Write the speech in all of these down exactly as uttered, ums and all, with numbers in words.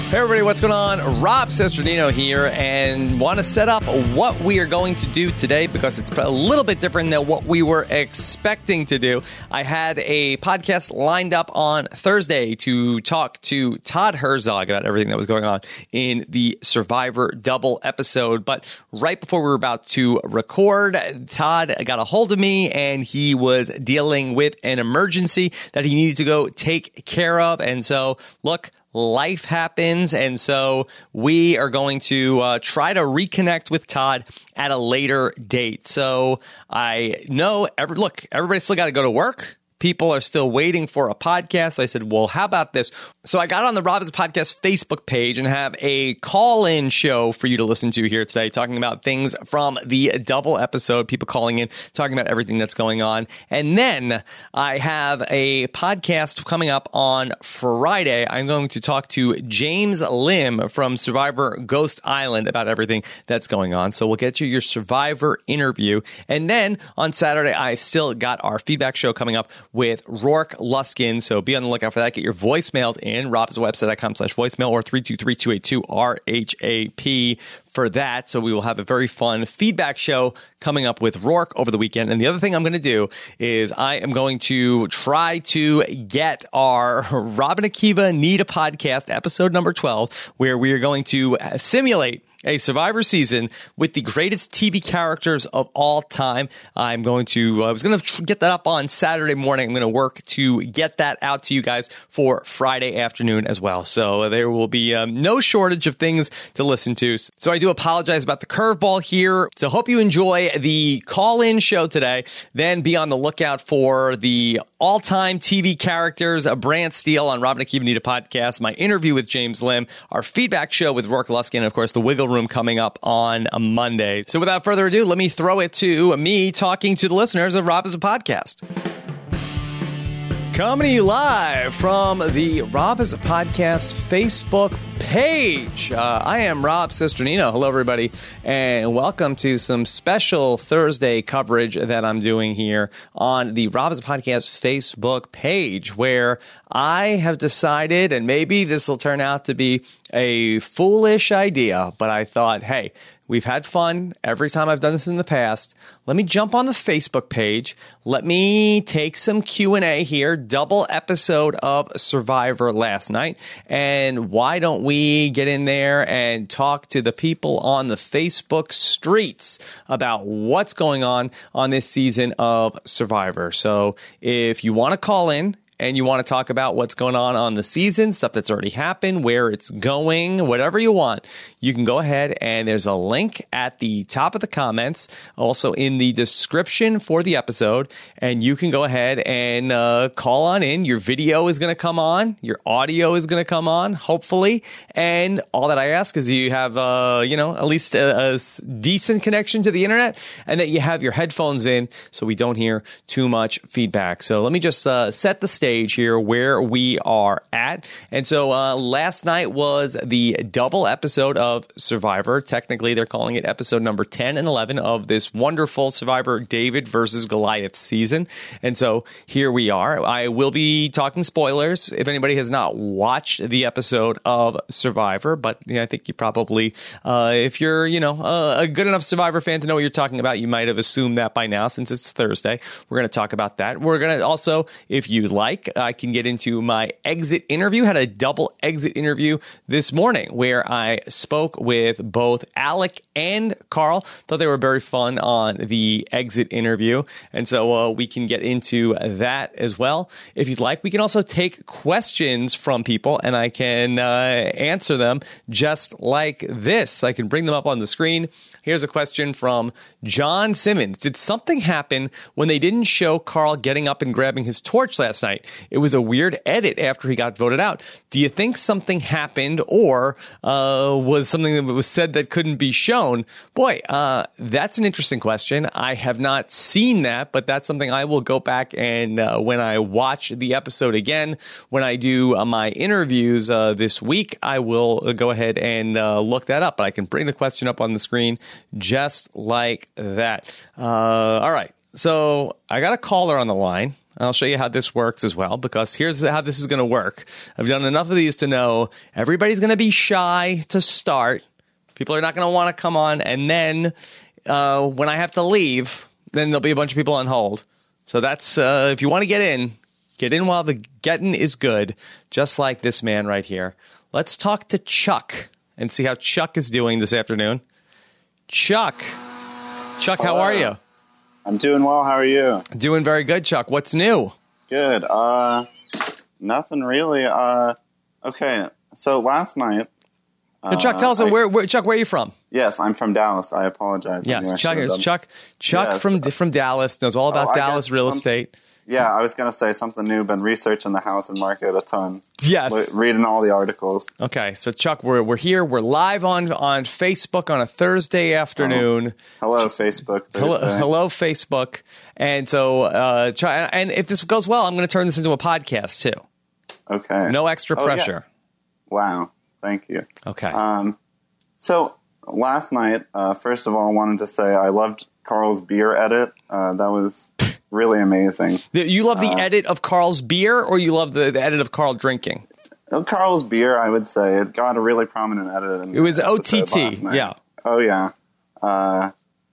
Hey everybody, what's going on? Rob Cesternino here, and want to set up what we are going to do today because it's a little bit different than what we were expecting to do. I had a podcast lined up on Thursday to talk to Todd Herzog about everything that was going on in the Survivor double episode, but right before we were about to record, Todd got a hold of me and he was dealing with an emergency that he needed to go take care of, and so, look, life happens, and so we are going to uh, try to reconnect with Todd at a later date. So I know, every, look, everybody's still got to go to work. People are still waiting for a podcast. So I said, well, how about this? So I got on the Rob Has a Podcast Facebook page and have a call-in show for you to listen to here today, talking about things from the double episode, people calling in, talking about everything that's going on. And then I have a podcast coming up on Friday. I'm going to talk to James Lim from Survivor Ghost Island about everything that's going on. So we'll get you your Survivor interview. And then on Saturday, I've still got our feedback show coming up with Rourke Luskin. So be on the lookout for that. Get your voicemails in, robswebsite.com slash voicemail or three two three, two eight two, R H A P for that. So we will have a very fun feedback show coming up with Rourke over the weekend. And the other thing I'm going to do is I am going to try to get our Rob and Akiva Need a Podcast episode number twelve, where we are going to simulate a Survivor season with the greatest T V characters of all time. I'm going to, I was going to get that up on Saturday morning. I'm going to work to get that out to you guys for Friday afternoon as well. So there will be um, no shortage of things to listen to. So I do apologize about the curveball here. So hope you enjoy the call-in show today. Then be on the lookout for the all-time T V characters, a Brant Steele on Rob and Akiva Need a Podcast, my interview with James Lim, our feedback show with Rourke Luskin, and of course the Wiggle Room coming up on a Monday. So without further ado, let me throw it to me talking to the listeners of Rob Has a Podcast. Coming to you live from the Rob Has a Podcast Facebook page. Uh, I am Rob Cesternino. Hello, everybody, and welcome to some special Thursday coverage that I'm doing here on the Rob Has a Podcast Facebook page, where I have decided, and maybe this will turn out to be a foolish idea, but I thought, hey, we've had fun every time I've done this in the past. Let me jump on the Facebook page. Let me take some Q and A here. Double episode of Survivor last night. And why don't we get in there and talk to the people on the Facebook streets about what's going on on this season of Survivor. So if you want to call in, and you want to talk about what's going on on the season, stuff that's already happened, where it's going, whatever you want, you can go ahead and there's a link at the top of the comments, also in the description for the episode, and you can go ahead and uh, call on in. Your video is going to come on, your audio is going to come on, hopefully, and all that I ask is you have, uh, you know, at least a, a decent connection to the internet, and that you have your headphones in so we don't hear too much feedback. So let me just uh, set the stage here where we are at. And so uh, last night was the double episode of Survivor. Technically, they're calling it episode number ten and eleven of this wonderful Survivor David versus Goliath season. And so here we are. I will be talking spoilers if anybody has not watched the episode of Survivor, but you know, I think you probably, uh, if you're, you know, a, a good enough Survivor fan to know what you're talking about, you might have assumed that by now since it's Thursday. We're going to talk about that. We're going to also, if you like, I can get into my exit interview. Had a double exit interview this morning where I spoke with both Alec and Carl. Thought they were very fun on the exit interview. And so uh, we can get into that as well. If you'd like, we can also take questions from people and I can uh, answer them just like this. I can bring them up on the screen. Here's a question from John Simmons. Did something happen when they didn't show Carl getting up and grabbing his torch last night? It was a weird edit after he got voted out. Do you think something happened or uh, was something that was said that couldn't be shown? Boy, uh, that's an interesting question. I have not seen that, but that's something I will go back and uh, when I watch the episode again, when I do uh, my interviews uh, this week, I will uh, go ahead and uh, look that up. But I can bring the question up on the screen just like that. Uh, all right. So I got a caller on the line. I'll show you how this works as well, because here's how this is going to work. I've done enough of these to know everybody's going to be shy to start. People are not going to want to come on. And then uh, when I have to leave, then there'll be a bunch of people on hold. So that's uh, if you want to get in, get in while the getting is good, just like this man right here. Let's talk to Chuck and see how Chuck is doing this afternoon. Chuck. Chuck, Hello. How are you? I'm doing well. How are you? Doing very good, Chuck. What's new? Good. Uh, nothing really. Uh, okay. So last night. Uh, Chuck, tell us I, where, where. Chuck, where are you from? Yes, I'm from Dallas. I apologize. Yes, Chuck is Chuck. Chuck yes. from from Dallas knows all about oh, Dallas real some, estate. Yeah, I was going to say something new. Been researching the housing market a ton. Yes, Le- reading all the articles. Okay, so Chuck, we're we're here. We're live on on Facebook on a Thursday afternoon. Oh. Hello, Facebook. Thursday. Hello, hello, Facebook. And so, uh, Chuck, and if this goes well, I'm going to turn this into a podcast too. Okay. No extra oh, pressure. Yeah. Wow. Thank you. Okay. Um. So last night, uh, first of all, I wanted to say I loved Carl's beer edit. Uh, that was really amazing. You love the uh, edit of Carl's beer, or you love the, the edit of Carl drinking? Carl's beer, I would say, it got a really prominent edit. In it was O T episode T, last night. yeah. Oh yeah. Uh,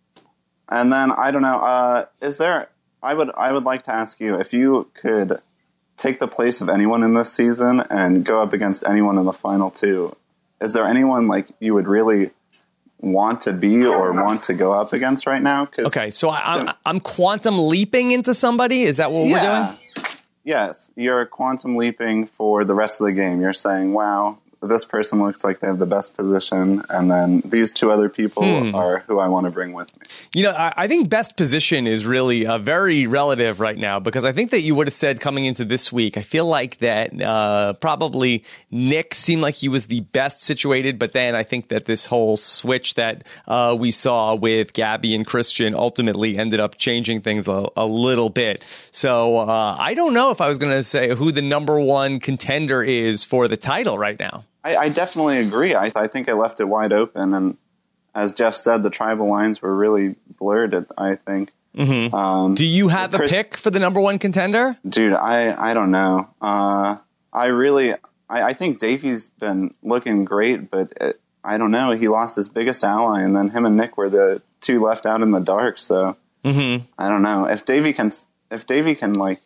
and then I don't know. Uh, is there? I would I would like to ask you if you could take the place of anyone in this season and go up against anyone in the final two. Is there anyone like you would really want to be or want to go up against right now? Okay, so I, I'm, I'm quantum leaping into somebody? Is that what yeah. we're doing? Yes, you're quantum leaping for the rest of the game. You're saying, wow, this person looks like they have the best position, and then these two other people hmm. are who I want to bring with me. You know, I, I think best position is really uh, very relative right now, because I think that you would have said coming into this week, I feel like that uh, probably Nick seemed like he was the best situated, but then I think that this whole switch that uh, we saw with Gabby and Christian ultimately ended up changing things a, a little bit. So uh, I don't know if I was going to say who the number one contender is for the title right now. I, I definitely agree. I, I think I left it wide open, and as Jeff said, the tribal lines were really blurred, I think. Mm-hmm. Um, Do you have a Chris, pick for the number one contender? Dude, I, I don't know. Uh, I really, I, I think Davey's been looking great, but it, I don't know. He lost his biggest ally, and then him and Nick were the two left out in the dark. So mm-hmm. I don't know if Davey can, if Davey can like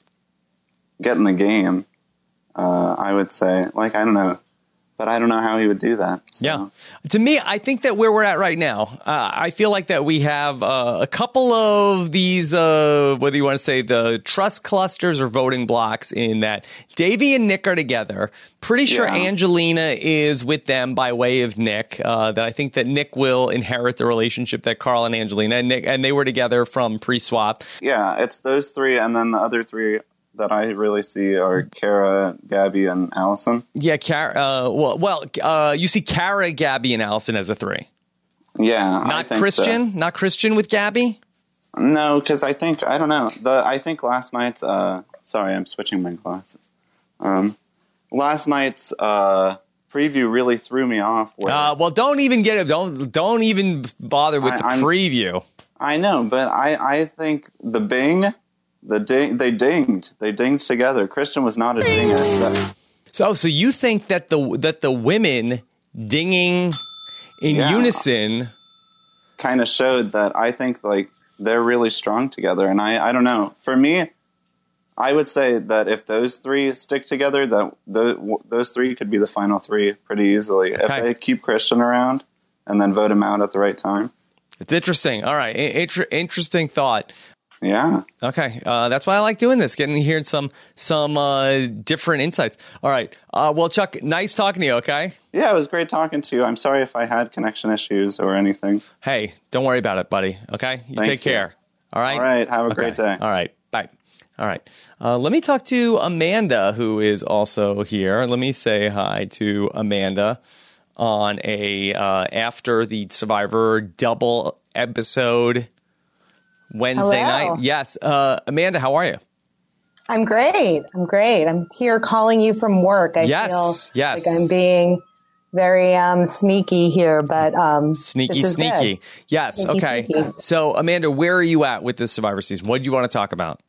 get in the game. Uh, I would say, like, I don't know. But I don't know how he would do that. So. Yeah. To me, I think that where we're at right now, uh, I feel like that we have uh, a couple of these, uh, whether you want to say the trust clusters or voting blocks, in that Davey and Nick are together. Pretty sure yeah. Angelina is with them by way of Nick. Uh, that I think that Nick will inherit the relationship that Carl and Angelina and Nick, and they were together from pre-swap. Yeah, it's those three, and then the other three that I really see are Kara, Gabby, and Allison. Yeah, Kara. Uh, well, well, uh, you see Kara, Gabby, and Allison as a three. Yeah, not I think Christian. So. Not Christian with Gabby. No, because I think I don't know. The I think last night's. Uh, sorry, I'm switching my glasses. Um, last night's uh, preview really threw me off. Where, uh, well, don't even get it. Don't don't even bother with I, the I'm, preview. I know, but I I think the Bing. The ding, they dinged. They dinged together. Christian was not a dinger. So, so you think that the that the women dinging in yeah. unison kind of showed that I think like they're really strong together. And I, I don't know. For me, I would say that if those three stick together, that the, those three could be the final three pretty easily. Okay. If they keep Christian around and then vote him out at the right time. It's interesting. All right, Inter- interesting thought. Yeah. Okay. Uh, that's why I like doing this, getting to hear some some uh, different insights. All right. Uh, well, Chuck, nice talking to you, okay? Yeah, it was great talking to you. I'm sorry if I had connection issues or anything. Hey, don't worry about it, buddy, okay? You Thank take you. care. All right? All right. Have a okay. great day. All right. Bye. All right. Uh, let me talk to Amanda, who is also here. Let me say hi to Amanda on a uh, after the Survivor double episode Wednesday Hello. night. Yes. Uh, Amanda, how are you? I'm great. I'm great. I'm here calling you from work. I yes, feel yes. like I'm being very um, sneaky here, but um, sneaky, this is sneaky. Good. Yes. Sneaky, okay. sneaky. So, Amanda, where are you at with this Survivor season? What do you want to talk about?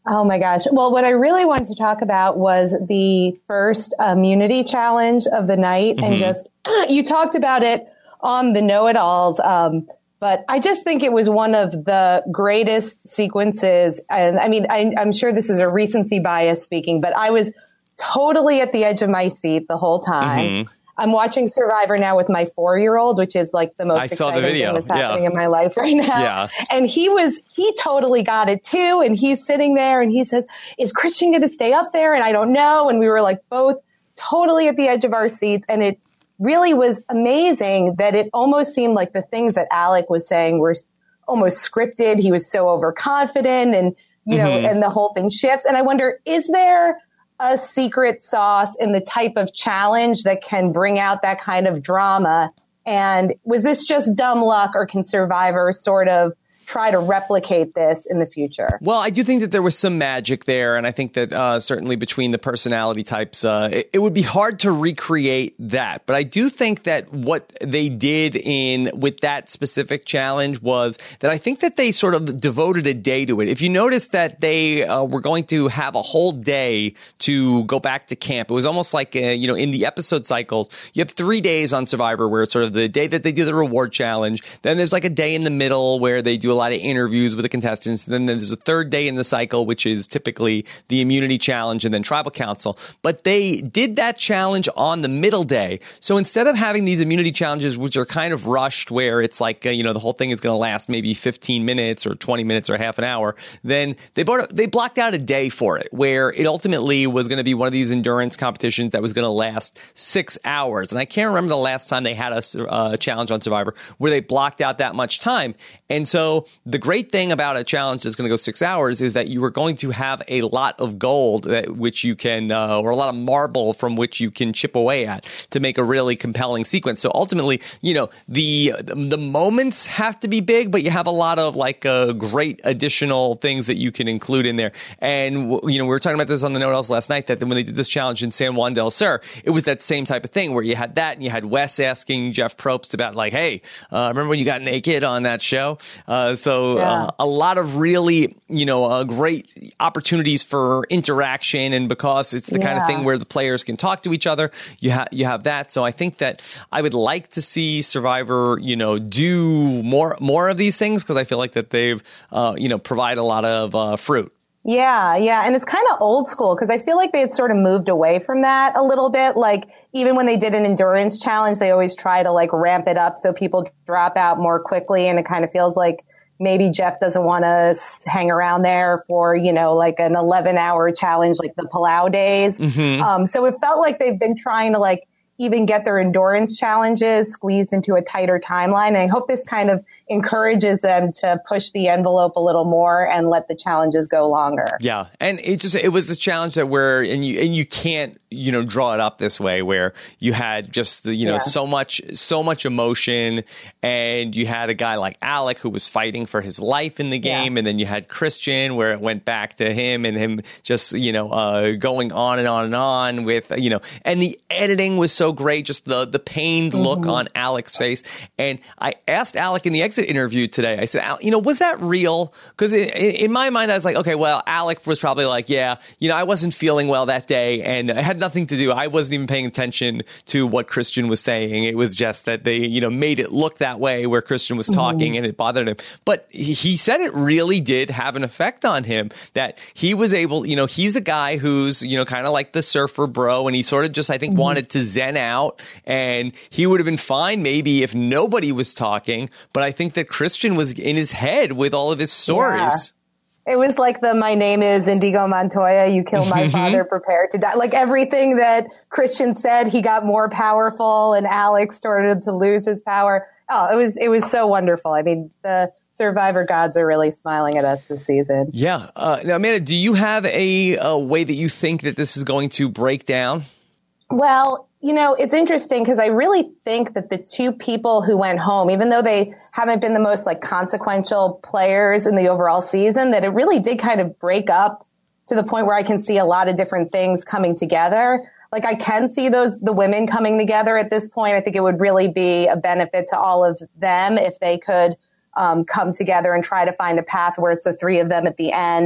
Oh my gosh. Well, what I really wanted to talk about was the first immunity challenge of the night. Mm-hmm. And just, you talked about it on the know-it-alls. Um, but I just think it was one of the greatest sequences. And I mean, I, I'm sure this is a recency bias speaking, but I was totally at the edge of my seat the whole time. Mm-hmm. I'm watching Survivor now with my four-year-old, which is like the most I exciting thing that's happening yeah. in my life right now. Yeah. And he was, he totally got it too. And he's sitting there and he says, is Christian going to stay up there? And I don't know. And we were like both totally at the edge of our seats. And it really was amazing that it almost seemed like the things that Alec was saying were almost scripted. He was so overconfident and, you know, mm-hmm. and the whole thing shifts. And I wonder, is there a secret sauce in the type of challenge that can bring out that kind of drama? And was this just dumb luck, or can Survivor sort of try to replicate this in the future? Well, I do think that there was some magic there. And I think that uh, certainly between the personality types, uh, it, it would be hard to recreate that. But I do think that what they did in with that specific challenge was that I think that they sort of devoted a day to it. If you notice that they uh, were going to have a whole day to go back to camp, it was almost like, uh, you know, in the episode cycles, you have three days on Survivor where it's sort of the day that they do the reward challenge. Then there's like a day in the middle where they do a lot of interviews with the contestants. Then there's a third day in the cycle, which is typically the immunity challenge and then tribal council. But they did that challenge on the middle day. So instead of having these immunity challenges, which are kind of rushed, where it's like, uh, you know, the whole thing is going to last maybe fifteen minutes or twenty minutes or half an hour, then they brought, they blocked out a day for it, where it ultimately was going to be one of these endurance competitions that was going to last six hours. And I can't remember the last time they had a uh, challenge on Survivor where they blocked out that much time. And so the great thing about a challenge that's going to go six hours is that you are going to have a lot of gold that, which you can, uh, or a lot of marble from which you can chip away at to make a really compelling sequence. So ultimately, you know, the the moments have to be big, but you have a lot of like uh, great additional things that you can include in there. And, you know, we were talking about this on the Know-It-Alls last night, that when they did this challenge in San Juan del Sur, it was that same type of thing where you had that and you had Wes asking Jeff Probst about like, hey, uh, remember when you got naked on that show? Uh, so yeah. uh, a lot of really, you know, uh, great opportunities for interaction. And because it's the yeah. kind of thing where the players can talk to each other, you have you have that. So I think that I would like to see Survivor, you know, do more more of these things, because I feel like that they've, uh, you know, provide a lot of uh, fruit. Yeah, yeah. And it's kind of old school, because I feel like they had sort of moved away from that a little bit. Like even when they did an endurance challenge, they always try to like ramp it up so people drop out more quickly. And it kind of feels like maybe Jeff doesn't want to hang around there for, you know, like an eleven hour challenge, like the Palau days. Mm-hmm. Um, so it felt like they've been trying to like even get their endurance challenges squeezed into a tighter timeline. And I hope this kind of encourages them to push the envelope a little more and let the challenges go longer. Yeah. And it just, it was a challenge that where, and you, and you can't, you know, draw it up this way, where you had just the, you know, yeah. so much, so much emotion, and you had a guy like Alec who was fighting for his life in the game. Yeah. And then you had Christian, where it went back to him and him just, you know, uh, going on and on and on with, you know, and the editing was so great, just the, the pained mm-hmm. look on Alec's face. And I asked Alec in the exit interview today, I said, you know, was that real? Because in, in my mind, I was like, okay, well, Alec was probably like, yeah, you know, I wasn't feeling well that day, and I had nothing to do. I wasn't even paying attention to what Christian was saying. It was just that they, you know, made it look that way where Christian was talking, mm-hmm. and it bothered him. But he said it really did have an effect on him, that he was able, you know, he's a guy who's, you know, kind of like the surfer bro, and he sort of just, I think, mm-hmm. wanted to zen out, and he would have been fine maybe if nobody was talking. But I think that Christian was in his head with all of his stories. Yeah. It was like the "My name is Indigo Montoya, you killed my mm-hmm. father, prepare to die." Like everything that Christian said, he got more powerful, and Alex started to lose his power. Oh, it was it was so wonderful. I mean, the Survivor gods are really smiling at us this season. Yeah. Uh, now, Amanda, do you have a, a way that you think that this is going to break down? Well, you know, it's interesting because I really think that the two people who went home, even though they haven't been the most like consequential players in the overall season, that it really did kind of break up to the point where I can see a lot of different things coming together. Like I can see those, the women coming together at this point. I think it would really be a benefit to all of them if they could um, come together and try to find a path where it's the three of them at the end.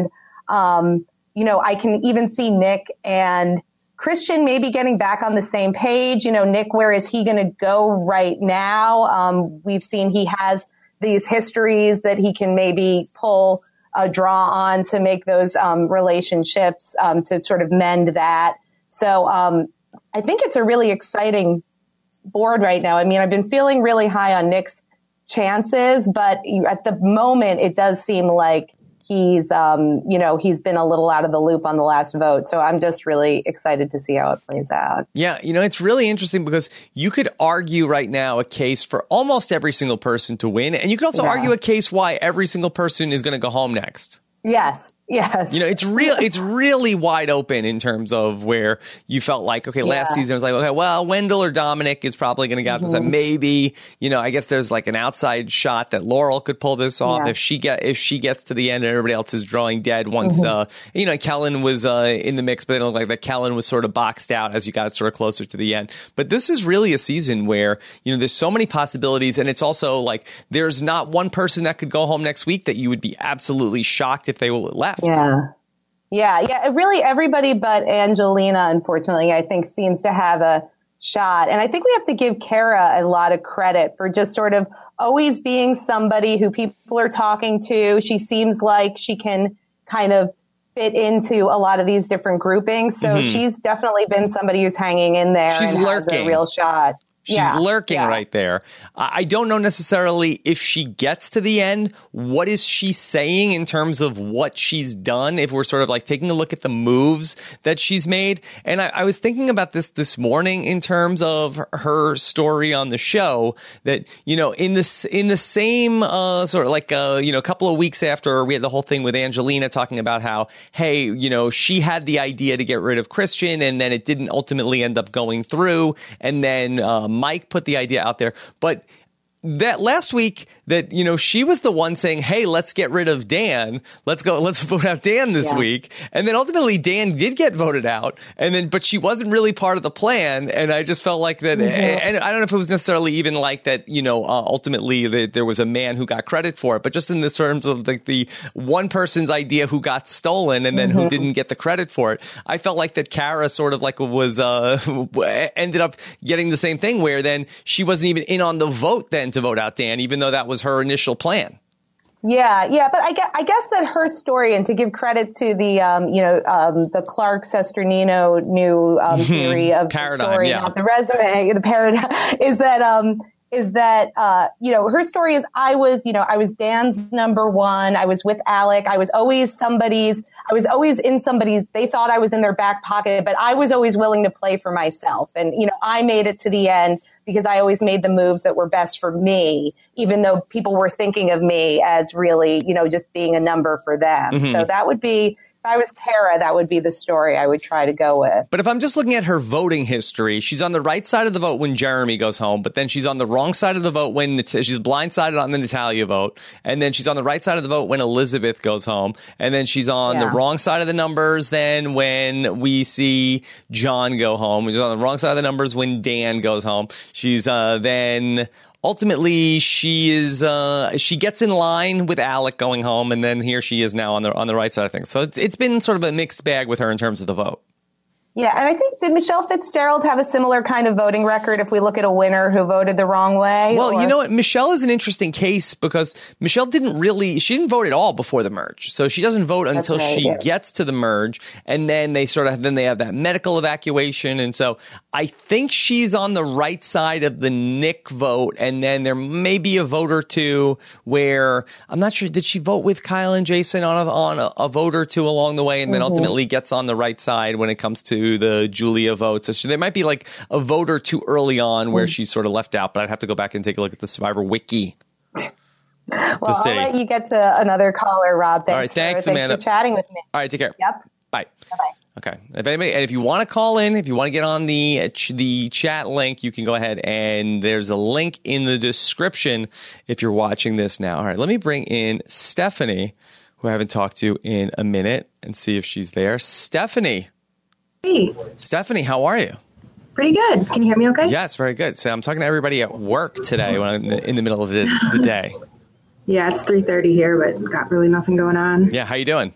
Um, you know, I can even see Nick and Christian maybe getting back on the same page. You know, Nick, where is he going to go right now? Um, we've seen he has these histories that he can maybe pull a draw on to make those um, relationships, um, to sort of mend that. So um, I think it's a really exciting board right now. I mean, I've been feeling really high on Nick's chances, but at the moment it does seem like he's, um, you know, he's been a little out of the loop on the last vote. So I'm just really excited to see how it plays out. Yeah, you know, it's really interesting because you could argue right now a case for almost every single person to win. And you could also Yeah. argue a case why every single person is going to go home next. Yes. Yes. You know, it's real. It's really wide open in terms of where you felt like, okay, last Yeah. season it was like, okay, well, Wendell or Dominic is probably going to get this. Mm-hmm. Maybe, you know, I guess there's like an outside shot that Laurel could pull this off Yeah. if she get if she gets to the end and everybody else is drawing dead. Once, Mm-hmm. uh, you know, Kellen was uh, in the mix, but it looked like that Kellen was sort of boxed out as you got sort of closer to the end. But this is really a season where, you know, there's so many possibilities, and it's also like there's not one person that could go home next week that you would be absolutely shocked if they left. Yeah. Yeah. Yeah. Really, everybody but Angelina, unfortunately, I think seems to have a shot. And I think we have to give Kara a lot of credit for just sort of always being somebody who people are talking to. She seems like she can kind of fit into a lot of these different groupings. So Mm-hmm. she's definitely been somebody who's hanging in there She's and has lurking. a real shot. She's Yeah, lurking yeah. right there. I I don't know necessarily if she gets to the end, what is she saying in terms of what she's done, if we're sort of like taking a look at the moves that she's made. And I, I was thinking about this this morning in terms of her story on the show, that, you know, in this in the same uh, sort of like, uh, you know, a couple of weeks after we had the whole thing with Angelina talking about how, hey, you know, she had the idea to get rid of Christian and then it didn't ultimately end up going through. And then um, Mike put the idea out there, but that last week that, you know, she was the one saying, hey, let's get rid of Dan. Let's go. Let's vote out Dan this Yeah. week. And then ultimately Dan did get voted out. And then, but she wasn't really part of the plan. And I just felt like that. Mm-hmm. And I don't know if it was necessarily even like that, you know, uh, ultimately the, there was a man who got credit for it, but just in the terms of like the one person's idea who got stolen and then Mm-hmm. who didn't get the credit for it. I felt like that Kara sort of like was, uh, ended up getting the same thing where then she wasn't even in on the vote then to vote out Dan, even though that was her initial plan. Yeah, yeah, but I guess, I guess that her story, and to give credit to the, um, you know, um, the Clark Sesternino new um, theory of Paradigm, the story, yeah. not the resume, the paradigm, is that, um, is that, uh, you know, her story is I was, you know, I was Dan's number one. I was with Alec. I was always somebody's, I was always in somebody's, they thought I was in their back pocket, but I was always willing to play for myself. And, you know, I made it to the end because I always made the moves that were best for me, even though people were thinking of me as really, you know, just being a number for them. Mm-hmm. So that would be, if I was Kara, that would be the story I would try to go with. But if I'm just looking at her voting history, she's on the right side of the vote when Jeremy goes home, but then she's on the wrong side of the vote when Nat- she's blindsided on the Natalia vote, and then she's on the right side of the vote when Elizabeth goes home, and then she's on Yeah. the wrong side of the numbers then when we see John go home. She's on the wrong side of the numbers when Dan goes home. She's uh, then... Ultimately, she is uh, she gets in line with Alec going home, and then here she is now on the on the right side of things. So it's it's been sort of a mixed bag with her in terms of the vote. Yeah, and I think, did Michelle Fitzgerald have a similar kind of voting record if we look at a winner who voted the wrong way? Well, or? you know what? Michelle is an interesting case because Michelle didn't really, she didn't vote at all before the merge. So she doesn't vote That's until right, she yeah. gets to the merge. And then they sort of, then they have that medical evacuation. And so I think she's on the right side of the Nick vote. And then there may be a vote or two where, I'm not sure, did she vote with Kyle and Jason on a, on a, a vote or two along the way? And then Mm-hmm. ultimately gets on the right side when it comes to the Julia vote. So she, there might be like a vote or two early on where Mm. she's sort of left out, but I'd have to go back and take a look at the Survivor Wiki. well, to I'll see. let you get to another caller, Rob. Thanks, All right, thanks, for, thanks Amanda. for chatting with me. All right, take care. Yep. Bye. Bye-bye. Okay. If anybody, and if you want to call in, if you want to get on the uh, ch- the chat link, you can go ahead and there's a link in the description if you're watching this now. All right, let me bring in Stephanie, who I haven't talked to in a minute, and see if she's there. Stephanie. Hey, Stephanie, how are you? pretty good. Can you hear me okay? Yes, very good. So I'm talking to everybody at work today when I'm in the, in the middle of the, the day. Yeah, it's three thirty here, but got really nothing going on. Yeah, how you doing?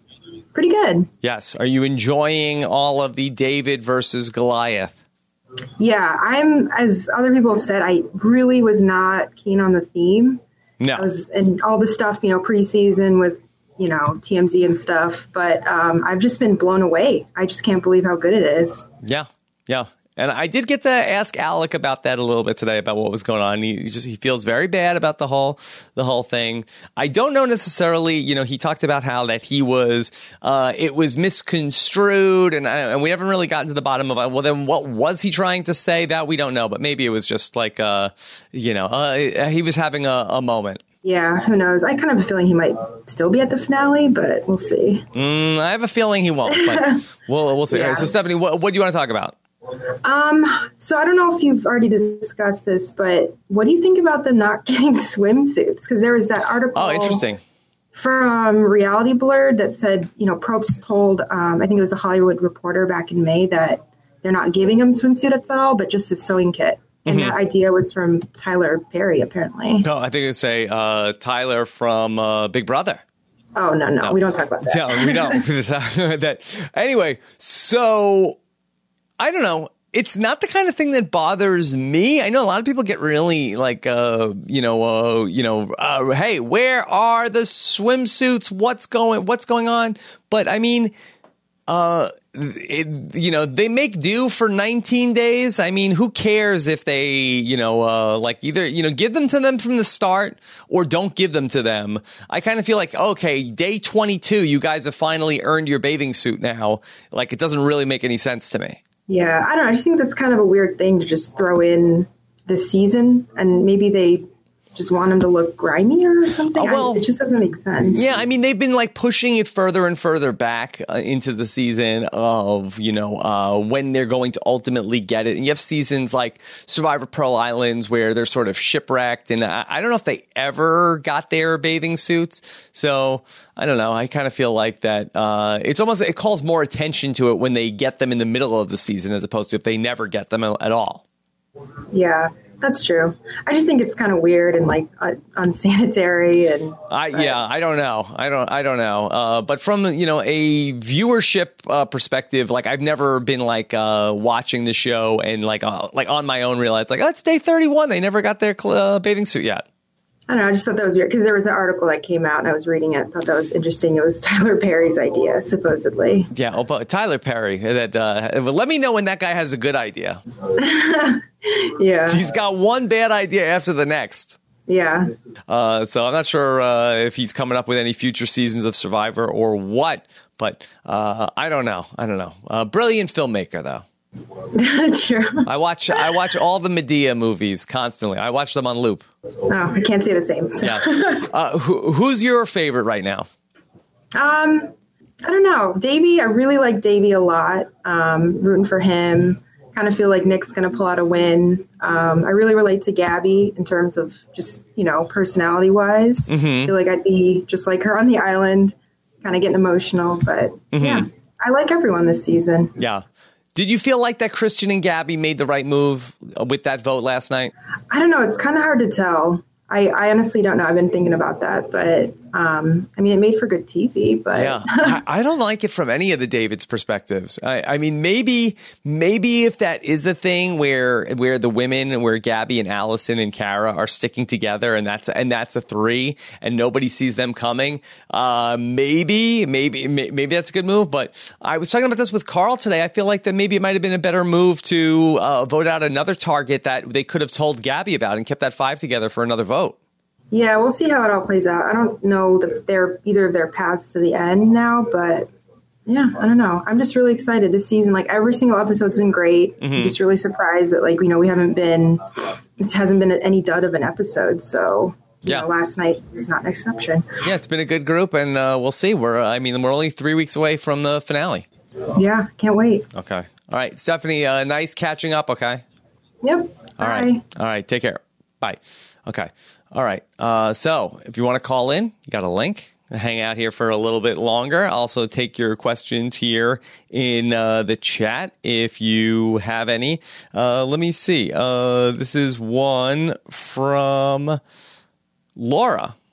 Pretty good. Yes. Are you enjoying all of the David versus Goliath? Yeah, I'm, as other people have said, I really was not keen on the theme. No. I was, and all the stuff, you know, preseason with, you know, T M Z and stuff. But um, I've just been blown away. I just can't believe how good it is. Yeah. Yeah. And I did get to ask Alec about that a little bit today, about what was going on. He just he feels very bad about the whole the whole thing. I don't know necessarily. You know, he talked about how that he was uh, it was misconstrued, and I, and we haven't really gotten to the bottom of it. Well, then what was he trying to say? That we don't know, but maybe it was just like uh, you know uh, he was having a, a moment. Yeah, who knows? I kind of have a feeling he might still be at the finale, but we'll see. Mm, I have a feeling he won't, but we'll we'll see. Yeah. So, Stephanie, what, what do you want to talk about? Um, so I don't know if you've already discussed this, but what do you think about them not getting swimsuits? Because there was that article. Oh, interesting. From Reality Blurred that said, you know, Probst told, um, I think it was a Hollywood Reporter back in May, that they're not giving them swimsuits at all, but just a sewing kit. And Mm-hmm. that idea was from Tyler Perry, apparently. No, I think it would say uh, Tyler from uh, Big Brother. Oh, no, no, No. we don't talk about that. No, we don't. that anyway. So I don't know. It's not the kind of thing that bothers me. I know a lot of people get really like, uh, you know, uh, you know, uh, hey, where are the swimsuits? What's going, what's going on? But I mean, uh, it, you know, they make do for nineteen days. I mean, who cares if they, you know, uh, like either, you know, give them to them from the start or don't give them to them. I kind of feel like, okay, day twenty-two, you guys have finally earned your bathing suit now. Like, it doesn't really make any sense to me. Yeah, I don't know. I just think that's kind of a weird thing to just throw in this season, and maybe they just want them to look grimier or something. Oh, well, I, it just doesn't make sense. Yeah, I mean, they've been like pushing it further and further back uh, into the season of, you know, uh, when they're going to ultimately get it. And you have seasons like Survivor Pearl Islands where they're sort of shipwrecked. And I, I don't know if they ever got their bathing suits. So I don't know. I kind of feel like that uh, it's almost, it calls more attention to it when they get them in the middle of the season as opposed to if they never get them at all. Yeah. That's true. I just think it's kind of weird and like uh, unsanitary and. I but. yeah, I don't know. I don't I don't know. Uh, but from you know a viewership uh, perspective, like I've never been like uh, watching the show and like uh, like on my own realized like oh, it's day thirty-one. They never got their uh, bathing suit yet. I don't know. I just thought that was weird because there was an article that came out and I was reading it. I thought that was interesting. It was Tyler Perry's idea, supposedly. Yeah, oh, but Tyler Perry. That uh, well, let me know when that guy has a good idea. Yeah. He's got one bad idea after the next. Yeah. Uh, so I'm not sure uh, if he's coming up with any future seasons of Survivor or what, but uh, I don't know. I don't know. Uh, brilliant filmmaker, though. True. I watch I watch all the Medea movies constantly. I watch them on loop. Oh, I can't say the same. So. Yeah. Uh, who, who's your favorite right now? Um, I don't know. Davey, I really like Davey a lot. Um, rooting for him. Kind of feel like Nick's going to pull out a win. Um, I really relate to Gabby in terms of just, you know, personality wise. Mm-hmm. I feel like I'd be just like her on the island, kind of getting emotional. But Mm-hmm. yeah, I like everyone this season. Yeah. Did you feel like that Christian and Gabby made the right move with that vote last night? I don't know. It's kind of hard to tell. I, I honestly don't know. I've been thinking about that, but um, I mean, it made for good T V. But yeah, I, I don't like it from any of the David's perspectives. I, I mean, maybe maybe if that is a thing where where the women, where Gabby and Allison and Kara are sticking together, and that's and that's a three, and nobody sees them coming. Uh, maybe maybe maybe that's a good move. But I was talking about this with Carl today. I feel like that maybe it might have been a better move to uh, vote out another target that they could have told Gabby about and kept that five together for another vote. yeah, we'll see how it all plays out. I don't know that they're either of their paths to the end now, but yeah, I don't know. I'm just really excited this season. Like every single episode's been great. Mm-hmm. I'm just really surprised that like, you know, we haven't been, this hasn't been any dud of an episode. So, you Yeah. know, last night was not an exception. Yeah, it's been a good group, and uh, we'll see. We're I mean, we're only three weeks away from the finale. Yeah, can't wait. Okay. All right, Stephanie, uh, nice catching up, okay? Yep. All Bye. right. All right, take care. Bye. Okay. All right. Uh, so if you want to call in, you got a link. Hang out here for a little bit longer. Also take your questions here in uh, the chat if you have any. Uh, let me see. Uh, this is one from Laura.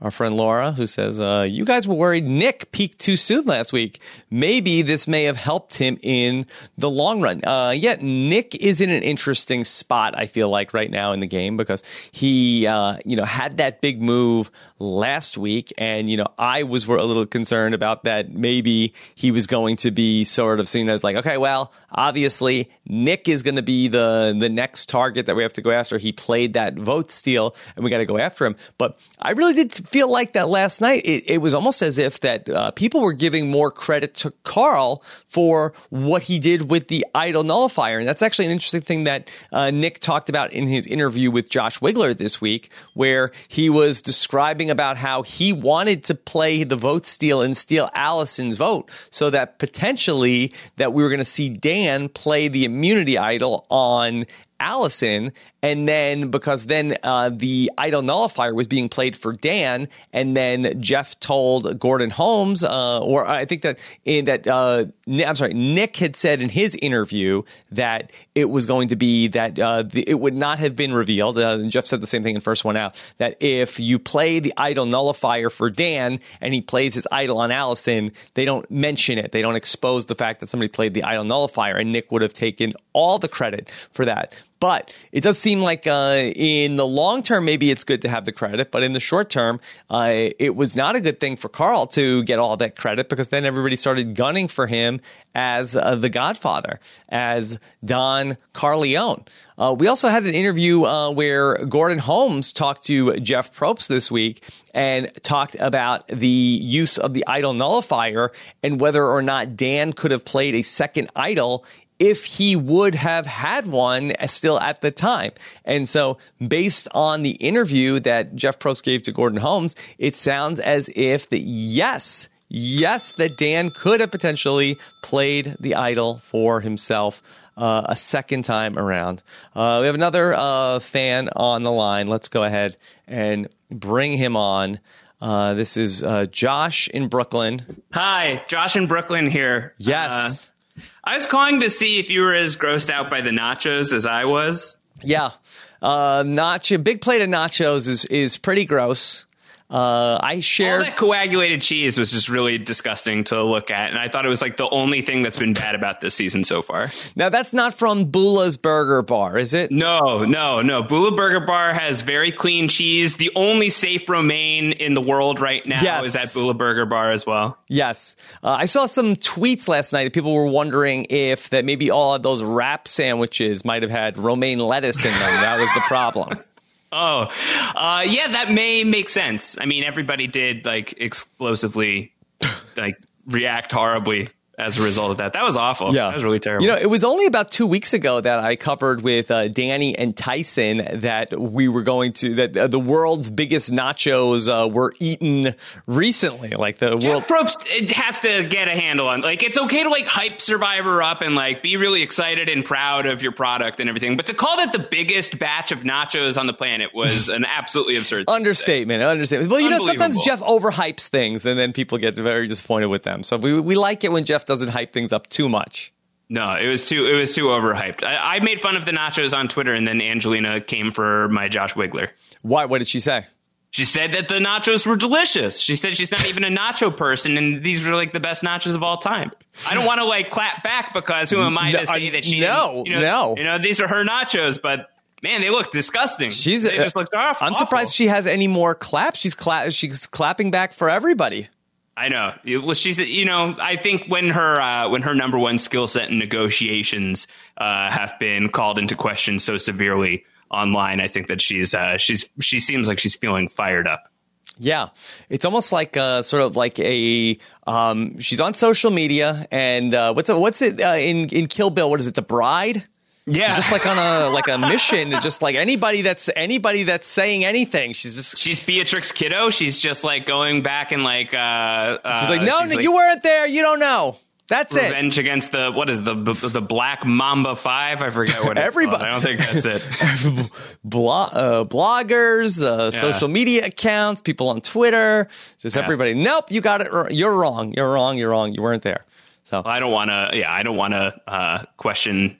our friend Laura, who says, uh, you guys were worried Nick peaked too soon last week. Maybe this may have helped him in the long run. Uh, yet Nick is in an interesting spot, I feel like, right now in the game, because he, uh, you know, had that big move last week. And, you know, I was a little concerned about that. Maybe he was going to be sort of seen as like, okay, well, obviously Nick is going to be the, the next target that we have to go after. He played that vote steal and we got to go after him. But I really did feel like that last night. It, it was almost as if that uh, people were giving more credit to Carl for what he did with the idol nullifier. And that's actually an interesting thing that uh, Nick talked about in his interview with Josh Wigler this week, where he was describing about how he wanted to play the vote steal and steal Allison's vote so that potentially that we were going to see Dan play the immunity idol on Allison, and then because then uh, the idol nullifier was being played for Dan, and then Jeff told Gordon Holmes, uh, or I think that in that uh, I'm sorry, Nick had said in his interview that it was going to be that uh, the, it would not have been revealed. Uh, and Jeff said the same thing in First One Out, that if you play the idol nullifier for Dan and he plays his idol on Allison, they don't mention it. They don't expose the fact that somebody played the idol nullifier, and Nick would have taken all the credit for that. But it does seem like uh, in the long term, maybe it's good to have the credit. But in the short term, uh, it was not a good thing for Carl to get all that credit, because then everybody started gunning for him as uh, the Godfather, as Don Corleone. Uh, we also had an interview uh, where Gordon Holmes talked to Jeff Probst this week and talked about the use of the idol nullifier and whether or not Dan could have played a second idol if he would have had one still at the time. And so based on the interview that Jeff Probst gave to Gordon Holmes, it sounds as if that yes, yes, that Dan could have potentially played the idol for himself uh, a second time around. Uh, we have another uh, fan on the line. Let's go ahead and bring him on. Uh, this is uh, Josh in Brooklyn. Hi, Josh in Brooklyn here. Yes. Uh, I was calling to see if you were as grossed out by the nachos as I was. Yeah. Uh, nacho, big plate of nachos is, is pretty gross. Uh, I shared all that coagulated cheese was just really disgusting to look at, and I thought it was like the only thing that's been bad about this season so far. Now that's not from Bula's Burger Bar, is it? No, no, no. Bula Burger Bar has very clean cheese. The only safe romaine in the world right now yes. is at Bula Burger Bar as well. Yes, uh, I saw some tweets last night. People were wondering if that maybe all of those wrap sandwiches might have had romaine lettuce in them. That was the problem. Oh, uh, yeah, that may make sense. I mean, everybody did like explosively like react horribly as a result of that. That was awful. Yeah. That was really terrible. You know, it was only about two weeks ago that I covered with uh, Danny and Tyson that we were going to, that uh, the world's biggest nachos uh, were eaten recently. Like the Jeff world. Probst, it has to get a handle on, like, it's okay to like hype Survivor up and like be really excited and proud of your product and everything. But to call that the biggest batch of nachos on the planet was an absolutely absurd Understatement. Understatement. Well, you know, sometimes Jeff overhypes things and then people get very disappointed with them. So we, we like it when Jeff doesn't hype things up too much. No, it was too it was too overhyped. I, I made fun of the nachos on Twitter, and then Angelina came for my Josh Wigler. Why? What did she say? She said that the nachos were delicious. She said she's not even a nacho person, and these were like the best nachos of all time. I don't want to like clap back, because who am I to say that she no, you know, no. you know, these are her nachos, but man, they look disgusting. She's they just looked off. I'm awful. surprised she has any more claps. She's cla- she's clapping back for everybody. I know. Well, she's, you know, I think when her uh, when her number one skill set in negotiations uh, have been called into question so severely online, I think that she's uh, she's she seems like she's feeling fired up. Yeah, it's almost like uh, sort of like a um, she's on social media, and uh, what's it, what's it uh, in in Kill Bill? What is it? The Bride? Yeah, she's just like on a like a mission, just like anybody that's anybody that's saying anything. She's just she's Beatrix Kiddo. She's just like going back and like uh, she's like, no, uh, she's no like, you weren't there. You don't know. That's revenge it. Revenge against the what is the the Black Mamba Five? I forget what it's everybody. called. I don't think that's it. Blo- uh, bloggers, uh, yeah. social media accounts, people on Twitter, just yeah. everybody. Nope, you got it. You're wrong. You're wrong. You're wrong. You weren't there. So well, I don't want to. Yeah, I don't want to uh, question.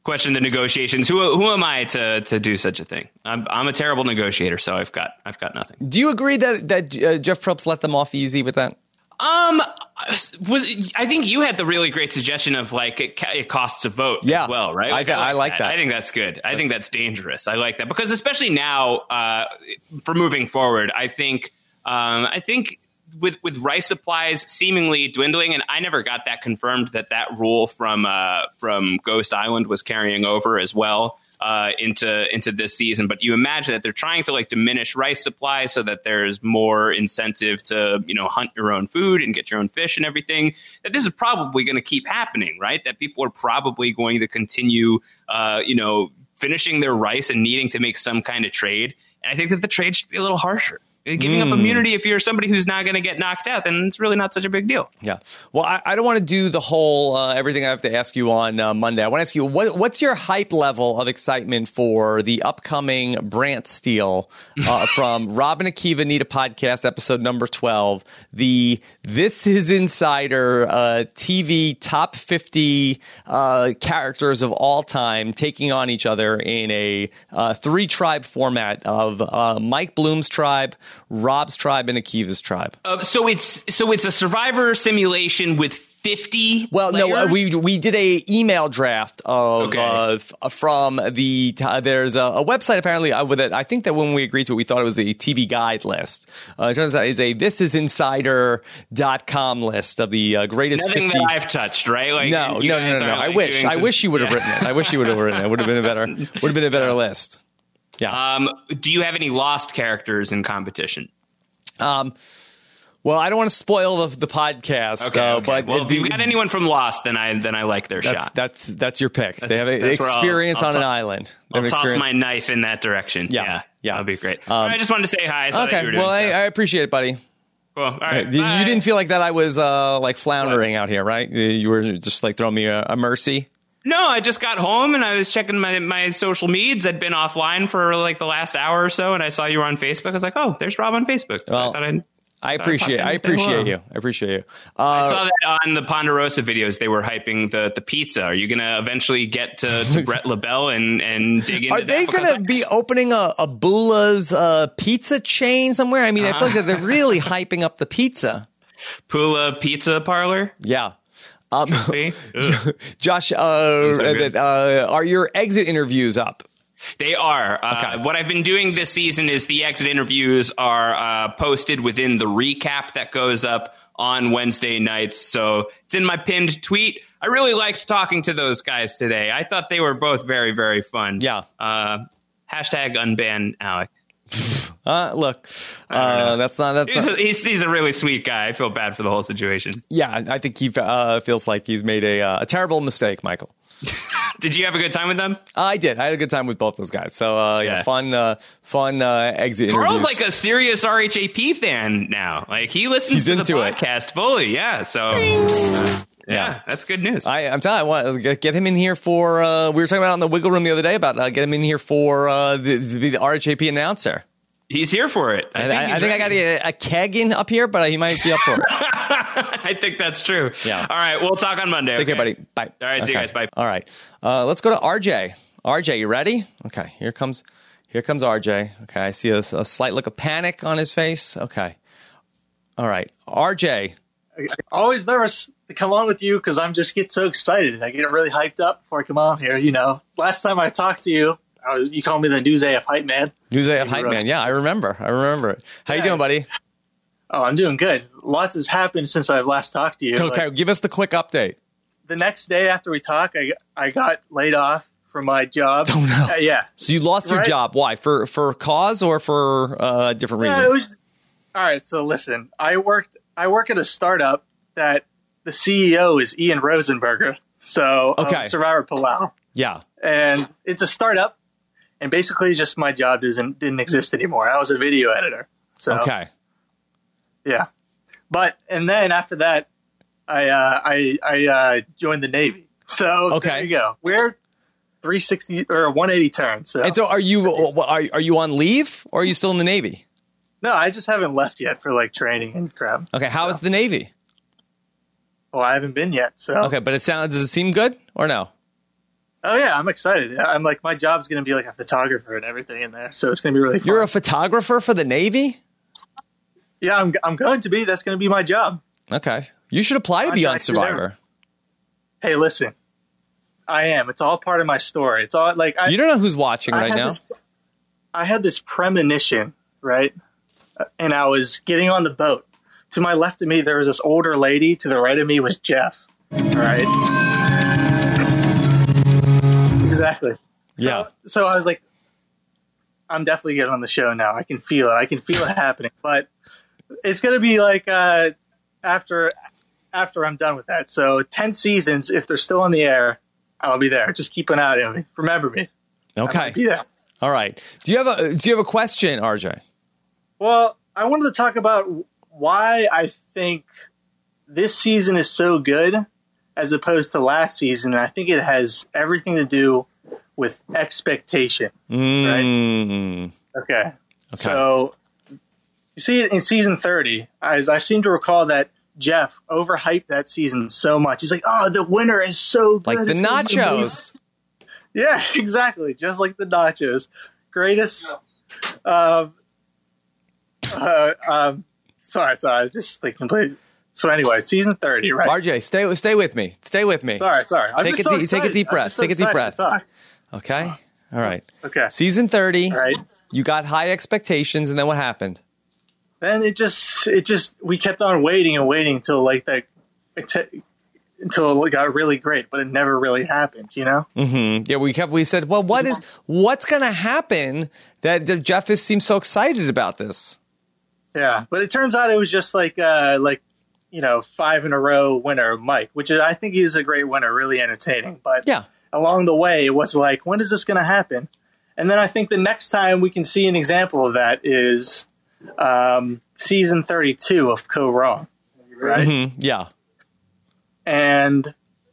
question the negotiations. Who who am I to to do such a thing? I'm I'm a terrible negotiator, so I've got I've got nothing. Do you agree that that uh, Jeff Probst let them off easy with that? Um, was I think you had the really great suggestion of like it, it costs a vote yeah. as well, right? I, Like, I, I, like I like that. that. I think that's good. I think that's dangerous. I like that because especially now, uh, for moving forward, I think um, I think. With with rice supplies seemingly dwindling, and I never got that confirmed that that rule from uh, from Ghost Island was carrying over as well uh, into into this season. But you imagine that they're trying to like diminish rice supplies so that there's more incentive to you know hunt your own food and get your own fish and everything. That this is probably going to keep happening, right? That people are probably going to continue, uh, you know, finishing their rice and needing to make some kind of trade. And I think that the trade should be a little harsher. Giving mm. up immunity if you're somebody who's not going to get knocked out, then it's really not such a big deal. Yeah. Well, I, I don't want to do the whole uh, everything I have to ask you on uh, Monday. I want to ask you, what, what's your hype level of excitement for the upcoming Brant Steele uh, from Rob and Akiva Need a Podcast, episode number twelve, the This Is Insider uh, T V top fifty uh, characters of all time taking on each other in a uh, three-tribe format of uh, Mike Bloom's tribe, Rob's tribe, and Akiva's tribe. Uh, so it's so it's a Survivor simulation with fifty. Well, players? no, uh, we we did a email draft of Okay. uh, f- from the uh, there's a, a website apparently uh, with it. I think that when we agreed to it, we thought it was the T V guide list. Uh, it turns out it's a this is insider dot com list of the uh, greatest Nothing fifty. that I've touched, right? Like, no, you no, no, guys no, no. aren't, I like, wish doing I some- wish you would have yeah. written it. I wish you would have written it. It would have been a better would have been a better list. Yeah. Um, do you have any lost characters in competition? Um. Well, I don't want to spoil the, the podcast, Okay, uh, okay. but well, if you got anyone from Lost, then I then I like their that's, shot. that's that's your pick. That's- they have a, that's where I'll- experience I'll on an ta- island. They I'll have toss experience- my knife in that direction. Yeah, yeah, yeah. that'd be great. Um, I just wanted to say hi. I saw that Okay, you were doing well, I, stuff. I appreciate it, buddy. Cool. All right. You, you bye. didn't feel like that I was uh, like floundering out here, right? You were just like throwing me a, a mercy. No, I just got home and I was checking my, my social meds. I'd been offline for like the last hour or so, and I saw you were on Facebook. I was like, oh, there's Rob on Facebook. So Well, I thought I'd. I appreciate. I I'd pop in and say appreciate hello. you. I appreciate you. Uh, I saw that on the Ponderosa videos. They were hyping the, the pizza. Are you going to eventually get to, to Brett LaBelle and, and dig into Are that? they Because going to I- be opening a, a Bula's uh, pizza chain somewhere? I mean, I feel like that they're really hyping up the pizza. Pula Pizza Parlor? Yeah. Um, See? Ugh. Josh, uh, so good. uh, are your exit interviews up? They are. Uh, Okay. What I've been doing this season is the exit interviews are uh, posted within the recap that goes up on Wednesday nights. So it's in my pinned tweet. I really liked talking to those guys today. I thought they were both very, very fun. Yeah. Uh, hashtag unban Alec. Uh, look, uh, that's not. That's He's not, a, he's, he's a really sweet guy. I feel bad for the whole situation. yeah, I think he uh, feels like he's made a, uh, a terrible mistake, Michael. Did you have a good time with them? I did. I had a good time with both those guys. So uh, yeah, Yeah. fun, uh, fun uh, exit Carl's interviews. like a serious R H A P fan now. Like he listens He's to the into it. podcast fully. Yeah. So uh, yeah, Yeah. that's good news. I, I'm telling you, I want get, get him in here for. Uh, we were talking about it on the Wiggle Room the other day about uh, get him in here for uh, the, to be the R H A P announcer. He's here for it. I I, think, I, he's I, think I got ready. to get a keg in up here, but he might be up for it. I think that's true. Yeah. All right. We'll talk on Monday. Take okay? care, buddy. Bye. All right. See you Okay. guys. Bye. All right. Uh, let's go to R J. R J, you ready? Okay. Here comes. Here comes R J. Okay. I see a, a slight look of panic on his face. Okay. All right. R J. Always nervous to come on with you because I'm just get so excited. I get really hyped up before I come on here. You know, last time I talked to you, I was you called me the News A F hype man. News A F Maybe hype rough. man. Yeah, I remember. I remember it. How you Yeah. doing, buddy? Oh, I'm doing good. Lots has happened since I last talked to you. Okay, Like, give us the quick update. the next day after we talk, I I got laid off from my job. Oh, no. Uh, yeah. So you lost your Right. job. Why? For for cause or for uh, different Yeah, reasons? it was, all right. So listen, I worked. I work at a startup that the C E O is Ian Rosenberger. So um, Okay. Survivor Palau. yeah. And it's a startup, and basically just my job doesn't didn't exist anymore. I was a video editor. So Okay. yeah, but and then after that, I uh, I I uh, joined the Navy. So Okay. there you go. We're three sixty or one eighty turns. So. And so, are you are are you on leave or are you still in the Navy? no, I just haven't left yet for like training and crap. Okay. How is the Navy? Well, I haven't been yet. So Okay, but it sounds. Does it seem good or no? Oh yeah, I'm excited. I'm like, my job's going to be like a photographer and everything in there, so it's going to be really fun. You're a photographer for the Navy? Yeah, I'm. I'm going to be. That's going to be my job. Okay, you should apply to be on Survivor. Hey, listen, I am. It's all part of my story. It's all like I, you don't know who's watching right now. This, I had this premonition, right, and I was getting on the boat. To my left of me, there was this older lady. To the right of me was Jeff. All right. Exactly. So, yeah. So I was like, I'm definitely getting on the show now. I can feel it. I can feel it happening. But it's going to be like uh, after after I'm done with that. So ten seasons, if they're still on the air, I'll be there. Just keep an eye on me. Remember me. Okay. Yeah. All right. Do you have a Do you have a question, R J? Well, I wanted to talk about why I think this season is so good as opposed to last season. And I think it has everything to do with expectation. Mm. Right? Okay. Okay. So you see it in season thirty, as I seem to recall that Jeff overhyped that season so much. He's like, oh, the winner is so good. Like the It's nachos. Yeah, exactly. Just like the nachos. Greatest. Um, uh, um, sorry, sorry. Just like complete. So anyway, season thirty, right? R J, stay stay with me. Stay with me. Sorry, sorry. I'm take just a so deep, take a deep breath. so take a deep breath. to talk. Okay. All right. Okay. Season thirty. All right. You got high expectations, and then what happened? Then it just, it just, we kept on waiting and waiting until like that, until it got really great, but it never really happened, you know? Mm-hmm. Yeah, we kept, we said, well, what is, what's going to happen that, that Jeff is, seems so excited about this? Yeah, but it turns out it was just like, uh, like, you know, five in a row winner, Mike, which is, I think he's a great winner, really entertaining. But yeah, along the way, it was like, when is this going to happen? And then I think the next time we can see an example of that is um, season thirty-two of Co Wrong, right? Mm-hmm. Yeah. And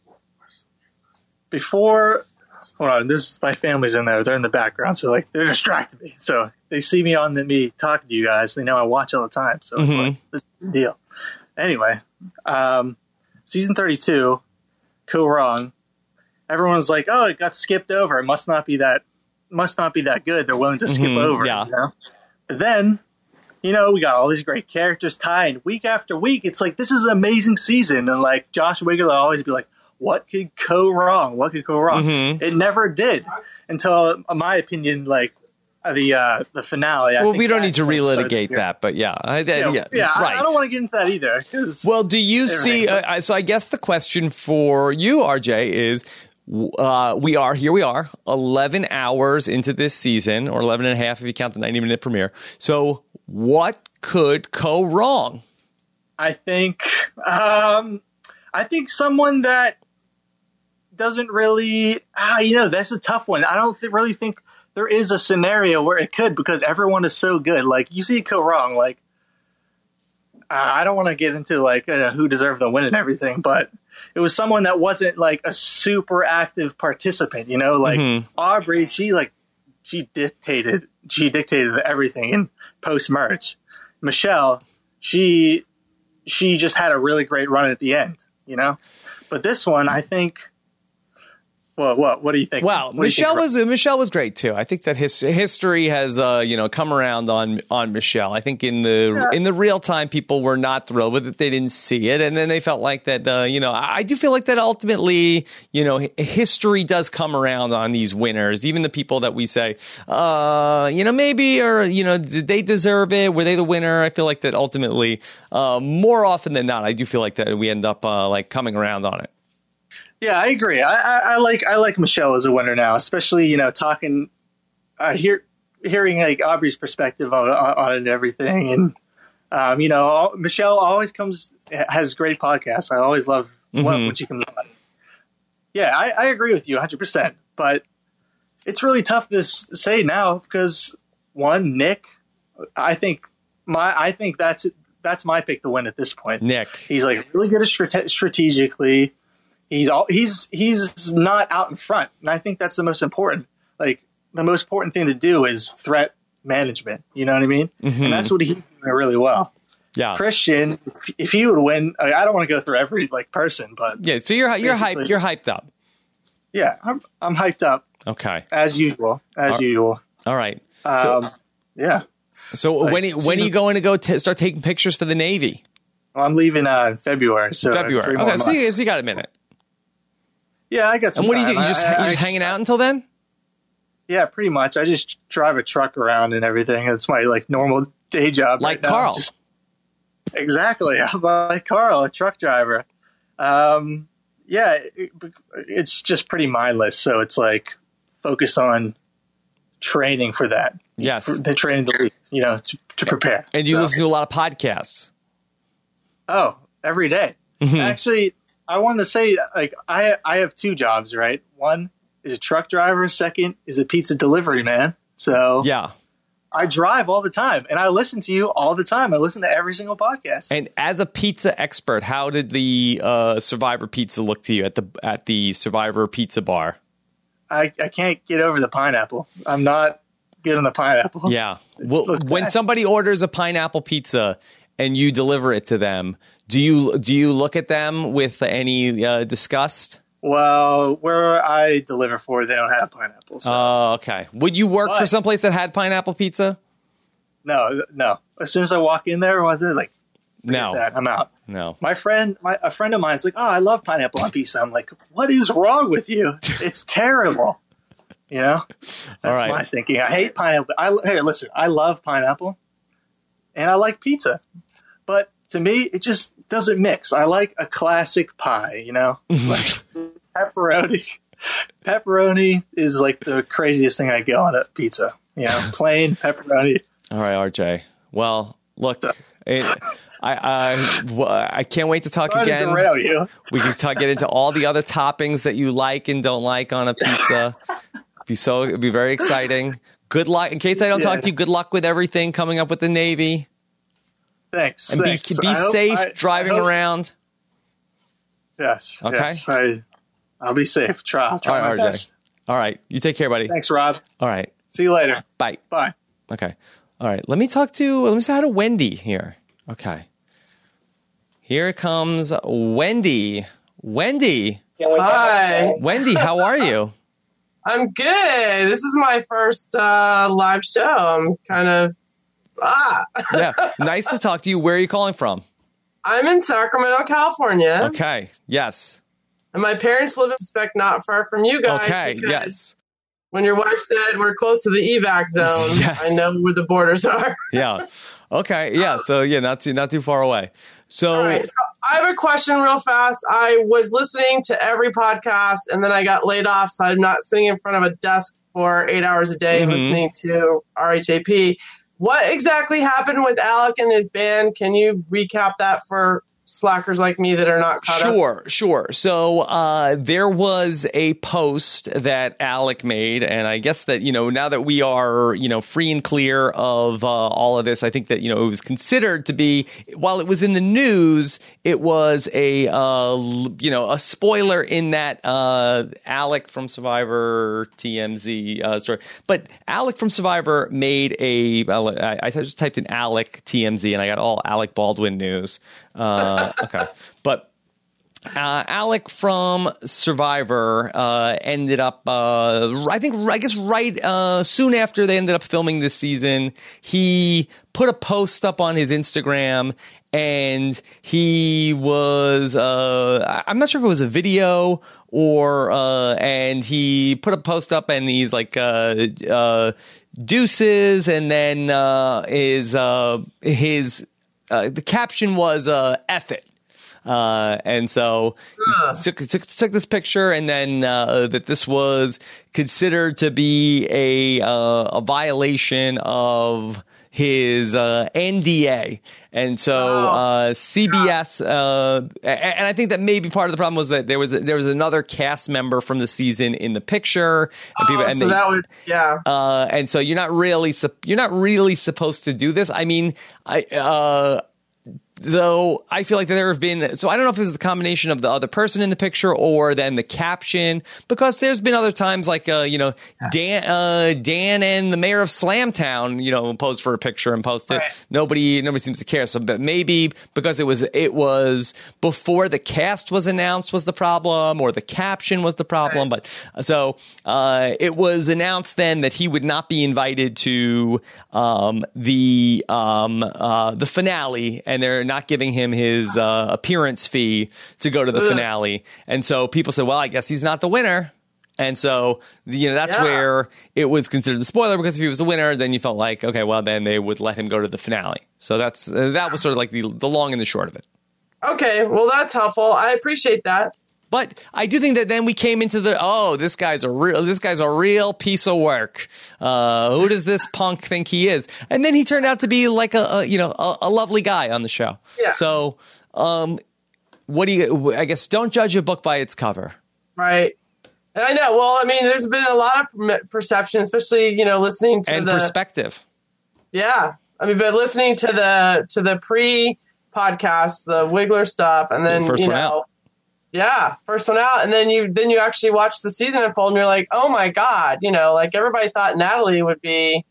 before, hold on, this my family's in there. They're in the background, so like they're distracting me. So they see me on the me talking to you guys. They know I watch all the time, so it's mm-hmm. like this is the deal. Anyway, um, season thirty-two, Co Wrong. Everyone's like, "Oh, it got skipped over. It must not be that, must not be that good. They're willing to skip mm-hmm. over." Yeah. You know? But then, you know, we got all these great characters tied week after week. It's like this is an amazing season, and like Josh Wigler will always be like, "What could go wrong? What could go wrong?" Mm-hmm. It never did until, in my opinion, like. The uh, the finale. I well, think we don't need to started relitigate here. that, but yeah, I, Yeah, yeah, yeah, right. I, I don't want to get into that either. Well, do you see? Uh, so I guess the question for you, R J, is uh, we are here. We are eleven hours into this season, or eleven and a half if you count the ninety minute premiere. So, what could go wrong? I think, um, I think someone that doesn't really, ah, you know, that's a tough one. I don't th- really think. There is a scenario where it could, because everyone is so good. Like, you see it go wrong. Like, uh, I don't want to get into, like, uh, who deserved the win and everything, but it was someone that wasn't, like, a super active participant, you know? Like, mm-hmm. Aubrey, she, like, she dictated, she dictated everything in post-merge. Michelle, she, she just had a really great run at the end, you know? But this one, I think... Well, what what do you think? Well, Michelle was Michelle was great too. I think that his, history has uh, you know come around on on Michelle. I think in the yeah. in the real time, people were not thrilled with it. They didn't see it, and then they felt like that. Uh, you know, I, I do feel like that ultimately, you know, history does come around on these winners. Even the people that we say, uh, you know, maybe or you know, did they deserve it? Were they the winner? I feel like that ultimately, uh, more often than not, I do feel like that we end up uh, like coming around on it. Yeah, I agree. I, I, I like I like Michelle as a winner now, especially you know talking, uh, hear, hearing like Aubrey's perspective on, on, on it and everything, and um, you know all, Michelle always comes has great podcasts. I always love mm-hmm. love when she comes on. Yeah, I, I agree with you one hundred percent, but it's really tough to say now because one, Nick, I think my I think that's that's my pick to win at this point. Nick, he's like really good at strate- strategically. He's all he's he's not out in front, and I think that's the most important. Like the most important thing to do is threat management. You know what I mean? Mm-hmm. And that's what he's doing really well. Yeah, Christian, if, if he would win, I, mean, I don't want to go through every like person, but yeah. So you're you're hyped. You're hyped up. Yeah, I'm I'm hyped up Okay. as usual. As All- usual. All right. Um, yeah. So Like, when when are season- you going to go t- start taking pictures for the Navy? Well, I'm leaving uh, in February. So I have February. three more Okay, so you, months. so you got a minute. Yeah, I got some And what do you time. do? You just I- I- you just I- hanging out until then? Yeah, pretty much. I just drive a truck around and everything. It's my like normal day job. Like right now. Carl. Just- exactly. I'm like Carl, a truck driver. Um, yeah, it, it's just pretty mindless. So it's like focus on training for that. Yes. For the training to, you know, to, to prepare. And you So- listen to a lot of podcasts. Oh, every day. Mhm. Actually, I wanted to say, like, I I have two jobs, right? One is a truck driver. Second is a pizza delivery man. So Yeah. I drive all the time, and I listen to you all the time. I listen to every single podcast. And as a pizza expert, how did the uh, Survivor pizza look to you at the at the Survivor Pizza Bar? I, I can't get over the pineapple. I'm not good on the pineapple. Yeah. Well, looks when bad. somebody orders a pineapple pizza and you deliver it to them, do you do you look at them with any uh, disgust? Well, where I deliver for, they don't have pineapple. So. Oh, okay. Would you work for But- someplace that had pineapple pizza? no, no. As soon as I walk in there, was it like, forget No. that, I'm out. No. My friend, my, a friend of mine is like, oh, I love pineapple on pizza. I'm like, what is wrong with you? It's terrible. You know, that's right. my thinking. I hate pineapple. I, hey, listen, I love pineapple and I like pizza, but to me, it just doesn't mix. I like a classic pie, you know, like pepperoni. Pepperoni is like the craziest thing I get on a pizza, you know, plain pepperoni. All right, R J. Well, look, it, I I w- I can't wait to talk Sorry to again. derail you. We can talk, get into all the other toppings that you like and don't like on a pizza. Be so it'd be very exciting. Good luck. In case I don't talk Yeah. to you, good luck with everything coming up with the Navy. Thanks. And be thanks. be I hope- safe I- driving I hope- around. Yes. Okay. Yes, I, I'll be safe. Try. I'll try All right, my R J. best. All right. You take care, buddy. Thanks, Rob. All right. See you later. Bye. Bye. Okay. All right. Let me talk to, let me say hi to Wendy here. Okay. Here comes Wendy. Wendy. Hi, Wendy, how are you? I'm good. This is my first uh, live show. I'm kind of ah. Yeah. Nice to talk to you. Where are you calling from? I'm in Sacramento, California, Okay. Yes. and my parents live in Spec, not far from you guys. Okay. because Yes. When your wife said we're close to the evac zone, Yes. I know where the borders are. Yeah. Okay. Yeah. So yeah, not too not too far away. So, All right. So I have a question real fast. I was listening to every podcast and then I got laid off. So I'm not sitting in front of a desk for eight hours a day Mhm. listening to R H A P. What exactly happened with Alec and his band? Can you recap that for slackers like me that are not caught up? Sure, sure. So uh, there was a post that Alec made, and I guess that, you know, now that we are, you know, free and clear of uh, all of this, I think that, you know, it was considered to be, while it was in the news, it was a, uh, you know, a spoiler in that uh, Alec from Survivor T M Z uh, story. But Alec from Survivor made a, I, I just typed in Alec T M Z, and I got all Alec Baldwin news. Uh, okay. But uh, Alec from Survivor uh, ended up, uh, I think, I guess right uh, soon after they ended up filming this season, he put a post up on his Instagram and he was, uh, I'm not sure if it was a video or, uh, and he put a post up and he's like, uh, uh, deuces, and then uh, his, uh, his, Uh, the caption was uh, F it. Uh, and so he took, took, took this picture, and then uh, that this was considered to be a uh, a violation of his uh, N D A. And so uh, C B S, uh, and I think that maybe part of the problem was that there was a, there was another cast member from the season in the picture. And Oh, and so they- that would, yeah. uh, and so you're not really sup- you're not really supposed to do this. I mean, I uh, though I feel like there have been, so I don't know if it was the combination of the other person in the picture or then the caption, because there's been other times like, uh, you know, Dan, uh, Dan and the mayor of Slamtown, you know, posed for a picture and posted. Right. Nobody, nobody seems to care. So, but maybe because it was, it was before the cast was announced was the problem, or the caption was the problem. Right. But so, uh, it was announced then that he would not be invited to, um, the, um, uh, the finale, and they're not giving him his uh, appearance fee to go to the finale. And so people said, well, I guess he's not the winner. And so, you know, that's yeah. where it was considered the spoiler, because if he was a winner, then you felt like, okay, well, then they would let him go to the finale. So that's uh, that was sort of like the, the long and the short of it. Okay, well, that's helpful. I appreciate that. But I do think that then we came into the, oh, this guy's a real, this guy's a real piece of work. Uh, who does this punk think he is? And then he turned out to be like a, a you know, a, a lovely guy on the show. Yeah. So, um, what do you, I guess, don't judge a book by its cover. Right. And I know, well, I mean, there's been a lot of perception, especially, you know, listening to and the perspective. Yeah. I mean, but listening to the, to the pre podcast, the Wiggler stuff, and then, the first you one know, out. Yeah, first one out, and then you then you actually watch the season unfold, and you're like, oh my god, you know, like everybody thought Natalie would be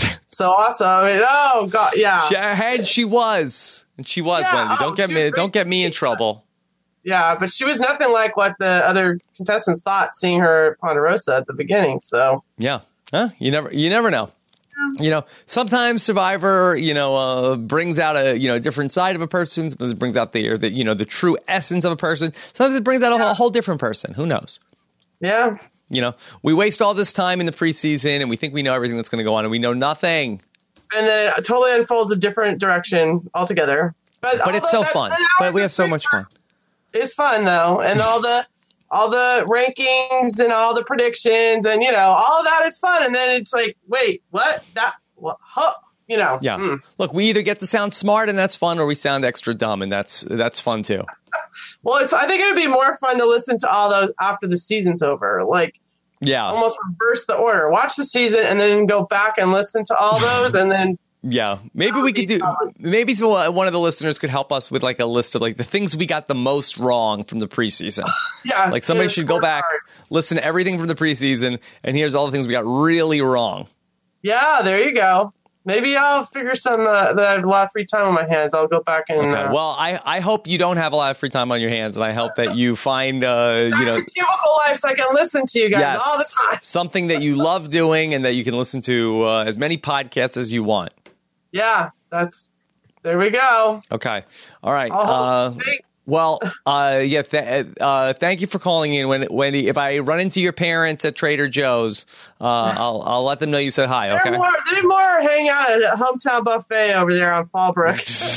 so awesome. I mean, oh god, yeah, she, and she was, and she was. Yeah, Wendy, don't oh, get me, don't get me in trouble. Yeah, but she was nothing like what the other contestants thought, seeing her at Ponderosa at the beginning. So yeah, huh? You never, you never know. You know, sometimes Survivor, you know, uh, brings out a, you know, different side of a person. Sometimes it brings out the, the, you know, the true essence of a person. Sometimes it brings out yeah. a, a whole different person. Who knows? Yeah. You know, we waste all this time in the preseason and we think we know everything that's going to go on, and we know nothing. And then it totally unfolds a different direction altogether. But, but it's so fun. But we have so much fun. It's fun, though. And all the... all the rankings and all the predictions and, you know, all of that is fun. And then it's like, wait, what? That, what? Huh? You know. Yeah. Mm. Look, we either get to sound smart and that's fun, or we sound extra dumb, and that's that's fun too. Well, it's, I think it would be more fun to listen to all those after the season's over. Like, yeah, almost reverse the order. Watch the season and then go back and listen to all those, and then. Yeah, maybe we could do. Fun. Maybe one of the listeners could help us with like a list of like the things we got the most wrong from the preseason. Yeah, like somebody should go back, hard. listen to everything from the preseason, and here's all the things we got really wrong. Yeah, there you go. Maybe I'll figure some uh, that I have a lot of free time on my hands. I'll go back and. Okay. Uh, well, I, I hope you don't have a lot of free time on your hands, and I hope that you find uh, you know cubicle life so I can listen to you guys yes, all the time. Something that you love doing, and that you can listen to uh, as many podcasts as you want. Yeah, that's there we go. Okay, all right. Uh, well, uh, yeah. Th- uh, thank you for calling in, Wendy. If I run into your parents at Trader Joe's, uh, I'll I'll let them know you said hi. Okay. They're more, they're more hang out at Hometown Buffet over there on Fallbrook.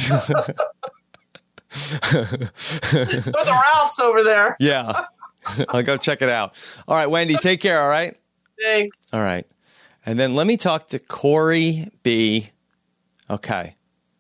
With the Ralphs over there. Yeah, I'll go check it out. All right, Wendy. Take care. All right. Thanks. All right, and then let me talk to Corey B. Okay.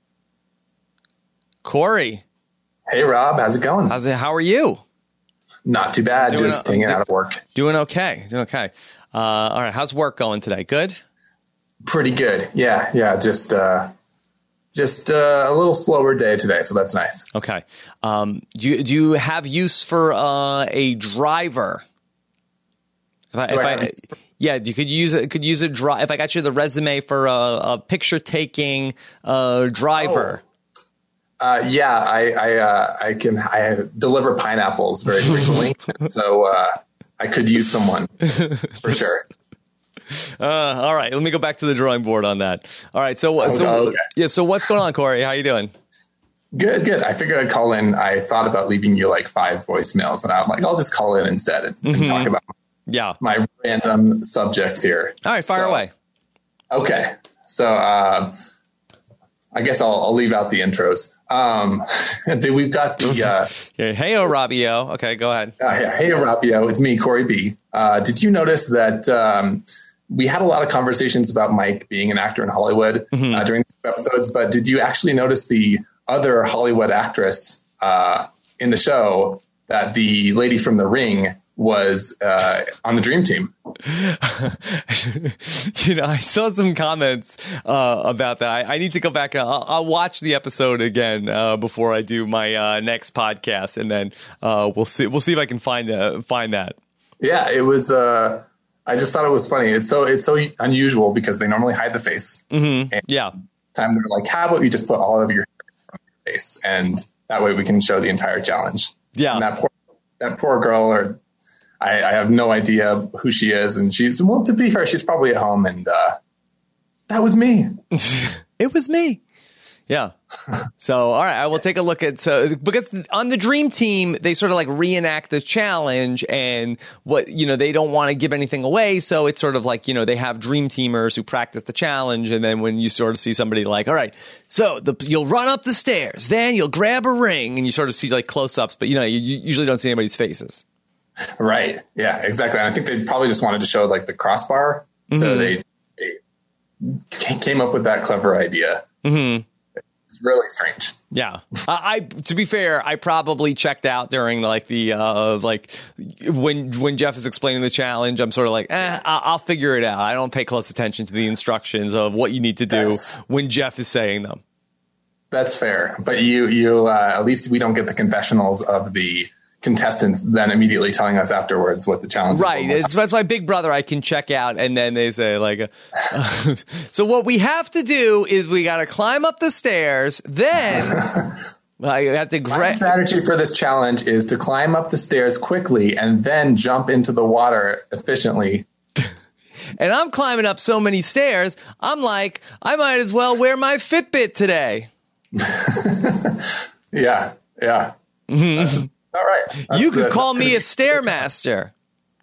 Corey. Hey, Rob. How's it going? How's it? How are you? Not too bad. Doing Just a, hanging do, out of work. Doing okay. Doing okay. Uh, all right. How's work going today? Good? Pretty good. Yeah. Yeah. Just, uh, just uh, a little slower day today. So that's nice. Okay. Um, do you, do you have use for uh, a driver? If I, if I, I Yeah, you could use it. Could use a drive. If I got you the resume for a, a picture taking uh, driver. Oh. Uh, yeah, I I, uh, I can. I deliver pineapples very frequently, so uh, I could use someone for sure. Uh, all right, let me go back to the drawing board on that. All right, so so oh, okay. yeah, so what's going on, Corey? How you doing? Good, good. I figured I'd call in. I thought about leaving you like five voicemails, and I'm like, I'll just call in instead and, mm-hmm. and talk about. Yeah. My random subjects here. All right, fire so, away. Okay. So uh, I guess I'll, I'll leave out the intros. Um, we've got the... Uh, yeah, hey, oh, Robbio. Okay, go ahead. Uh, hey, oh, Robbio. It's me, Corey B. Uh, did you notice that um, we had a lot of conversations about Mike being an actor in Hollywood mm-hmm. uh, during these episodes, but did you actually notice the other Hollywood actress uh, in the show, that the lady from The Ring, was uh, on the Dream Team. You know, I saw some comments uh, about that. I, I need to go back and I'll, I'll watch the episode again uh, before I do my uh, next podcast, and then uh, we'll see. We'll see if I can find uh, find that. Yeah, it was. Uh, I just thought it was funny. It's so it's so unusual because they normally hide the face. Mm-hmm. And yeah. Time they're like, how about you just put all of your hair on your face, and that way we can show the entire challenge. Yeah. And that poor that poor girl, or I, I have no idea who she is, and she's well. To be fair, she's probably at home, and uh, that was me. It was me. Yeah. So, all right, I will take a look at, so because on the Dream Team, they sort of like reenact the challenge, and what, you know, they don't want to give anything away. So it's sort of like, you know, they have Dream Teamers who practice the challenge. And then when you sort of see somebody like, all right, so the, you'll run up the stairs, then you'll grab a ring, and you sort of see like close ups, but you know, you, you usually don't see anybody's faces. Right. Yeah, exactly. And I think they probably just wanted to show like the crossbar. Mm-hmm. So they, they came up with that clever idea. Mm-hmm. Really strange. Yeah. Uh, I, to be fair, I probably checked out during like the, uh, like when, when Jeff is explaining the challenge, I'm sort of like, eh, I'll, I'll figure it out. I don't pay close attention to the instructions of what you need to do that's, when Jeff is saying them. That's fair. But you, you, uh, at least we don't get the confessionals of the contestants then immediately telling us afterwards what the challenge is. Right. It's, that's why Big Brother I can check out, and then they say like, uh, so what we have to do is we got to climb up the stairs, then I have to grab. My strategy for this challenge is to climb up the stairs quickly and then jump into the water efficiently. And I'm climbing up so many stairs, I'm like, I might as well wear my Fitbit today. yeah. Yeah. Mm-hmm. That's, all right. That's you could good. call me a Stairmaster.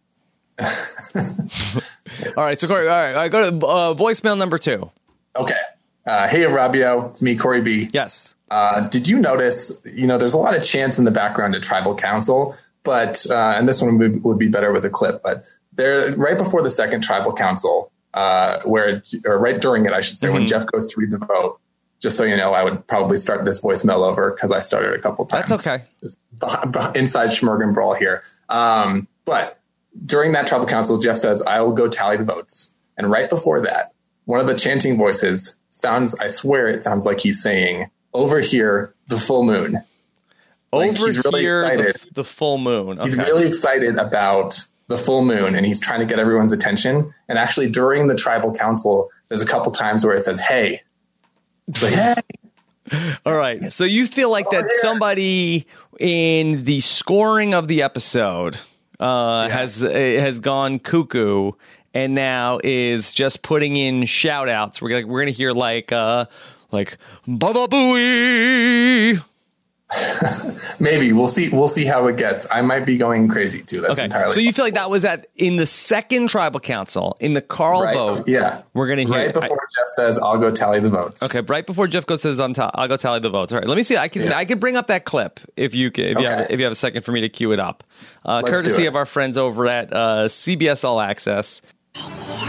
All right. So, Corey, all right. I go to uh, voicemail number two. Okay. Uh, hey, Rabio. It's me, Corey B. Yes. Uh, did you notice, you know, there's a lot of chants in the background at Tribal Council, but, uh, and this one would, would be better with a clip, but there, right before the second Tribal Council, uh, where, or right during it, I should say, mm-hmm. when Jeff goes to read the vote, just so you know, I would probably start this voicemail over because I started a couple times. That's okay. It's inside Schmergen Brawl here. Um, but during that Tribal Council, Jeff says, I will go tally the votes. And right before that, one of the chanting voices sounds, I swear it sounds like he's saying, over here, the full moon. Like, over he's really here, excited. The, the full moon. Okay. He's really excited about the full moon, and he's trying to get everyone's attention. And actually, during the Tribal Council, there's a couple times where it says, hey. It's like, hey. All right. So you feel like that somebody in the scoring of the episode uh, yes. has uh, has gone cuckoo and now is just putting in shout outs. We're gonna we're gonna hear like uh like Baba Booey. Maybe we'll see. We'll see how it gets. I might be going crazy too. That's okay. entirely. So you feel like that was at in the second Tribal Council in the Carl right. vote. Yeah, we're gonna hear right before I, Jeff says, "I'll go tally the votes." Okay, right before Jeff goes says, "I'm ta- I'll go tally the votes." All right, let me see. I can yeah. I can bring up that clip if you can, if okay. you have if you have a second for me to cue it up, uh, courtesy of our friends over at uh, C B S All Access. No more.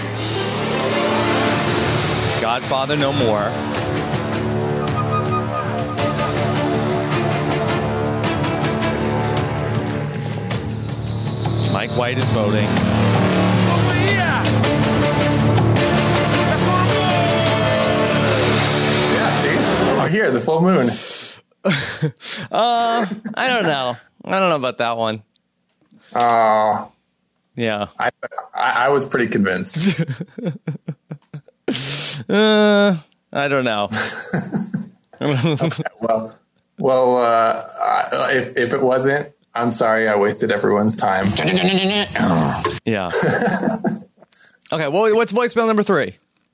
Godfather, no more. Mike White is voting. Yeah, see? Oh, here, the full moon. uh, I don't know. I don't know about that one. Oh. Uh, yeah. I, I I was pretty convinced. uh, I don't know. Okay, well, well, uh, if if it wasn't, I'm sorry I wasted everyone's time. Yeah. Okay, well, what's voicemail number three?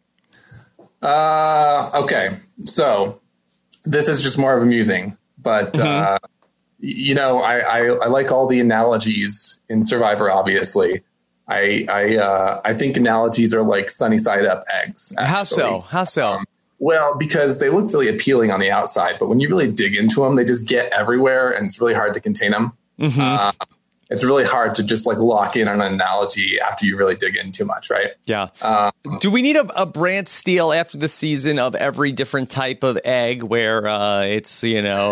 Uh, okay, so this is just more of amusing, but mm-hmm. uh, you know, I, I I like all the analogies in Survivor. Obviously, I I uh, I think analogies are like sunny side up eggs. Actually. How so? How so? Um, Well, because they look really appealing on the outside, but when you really dig into them, they just get everywhere, and it's really hard to contain them. Mm-hmm. Uh, it's really hard to just like lock in on an analogy after you really dig in too much, right? Yeah. Um, Do we need a, a Brant Steele after the season of every different type of egg where uh, it's, you know,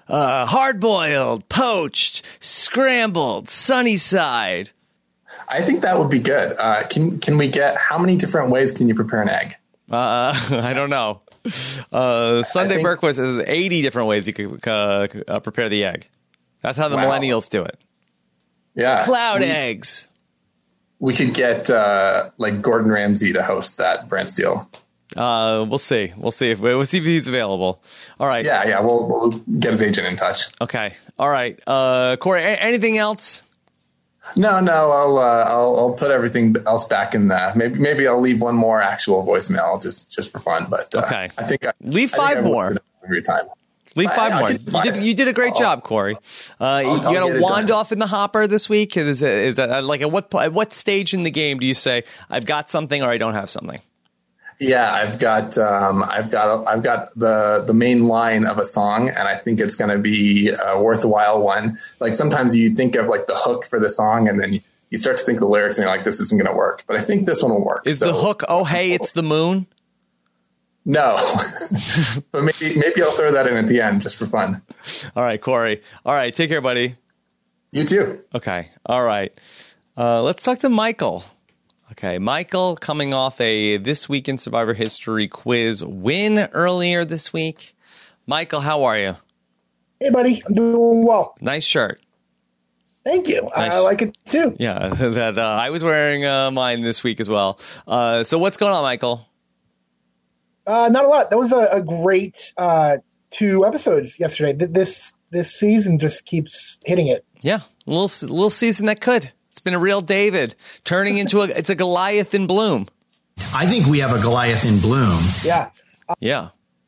uh, hard boiled, poached, scrambled, sunny side. I think that would be good. Uh, can can we get how many different ways can you prepare an egg? Uh, I don't know. Uh, Sunday think, Berkowitz says eighty different ways you could uh, uh, prepare the egg. That's how the wow. millennials do it. Yeah, cloud we, eggs. We could get uh, like Gordon Ramsay to host that, Brent Steele. Uh, we'll see. We'll see if we'll see if he's available. All right. Yeah, yeah. We'll, we'll get his agent in touch. Okay. All right. Uh, Corey, a- anything else? No, no. I'll, uh, I'll I'll put everything else back in the maybe maybe I'll leave one more actual voicemail just just for fun. But uh, okay, I think I, leave I five think more every time. Leave five I, more. I you five. did you did a great I'll, job, Corey. Uh, I'll, you I'll got a wand done. off in the hopper this week. Is it, is that like at what at what stage in the game do you say I've got something or I don't have something? Yeah, I've got um, I've got I've got the the main line of a song, and I think it's going to be a worthwhile one. Like sometimes you think of like the hook for the song, and then you, you start to think of the lyrics, and you're like, this isn't going to work. But I think this one will work. Is so, the hook? Oh, hey, it's the moon. No, but maybe maybe I'll throw that in at the end just for fun. All right, Corey. All right, take care, buddy. You too. Okay. All right. Uh, let's talk to Michael. Okay, Michael coming off a This Week in Survivor History quiz win earlier this week. Michael, how are you? Hey, buddy. I'm doing well. Nice shirt. Thank you. Nice. I like it, too. Yeah, that uh, I was wearing uh, mine this week as well. Uh, so what's going on, Michael? Uh, not a lot. That was a, a great uh, two episodes yesterday. Th- This this season just keeps hitting it. Yeah, a little, little season that could. It's been a real David turning into a, it's a Goliath in bloom. I think we have a Goliath in bloom. Yeah. Yeah.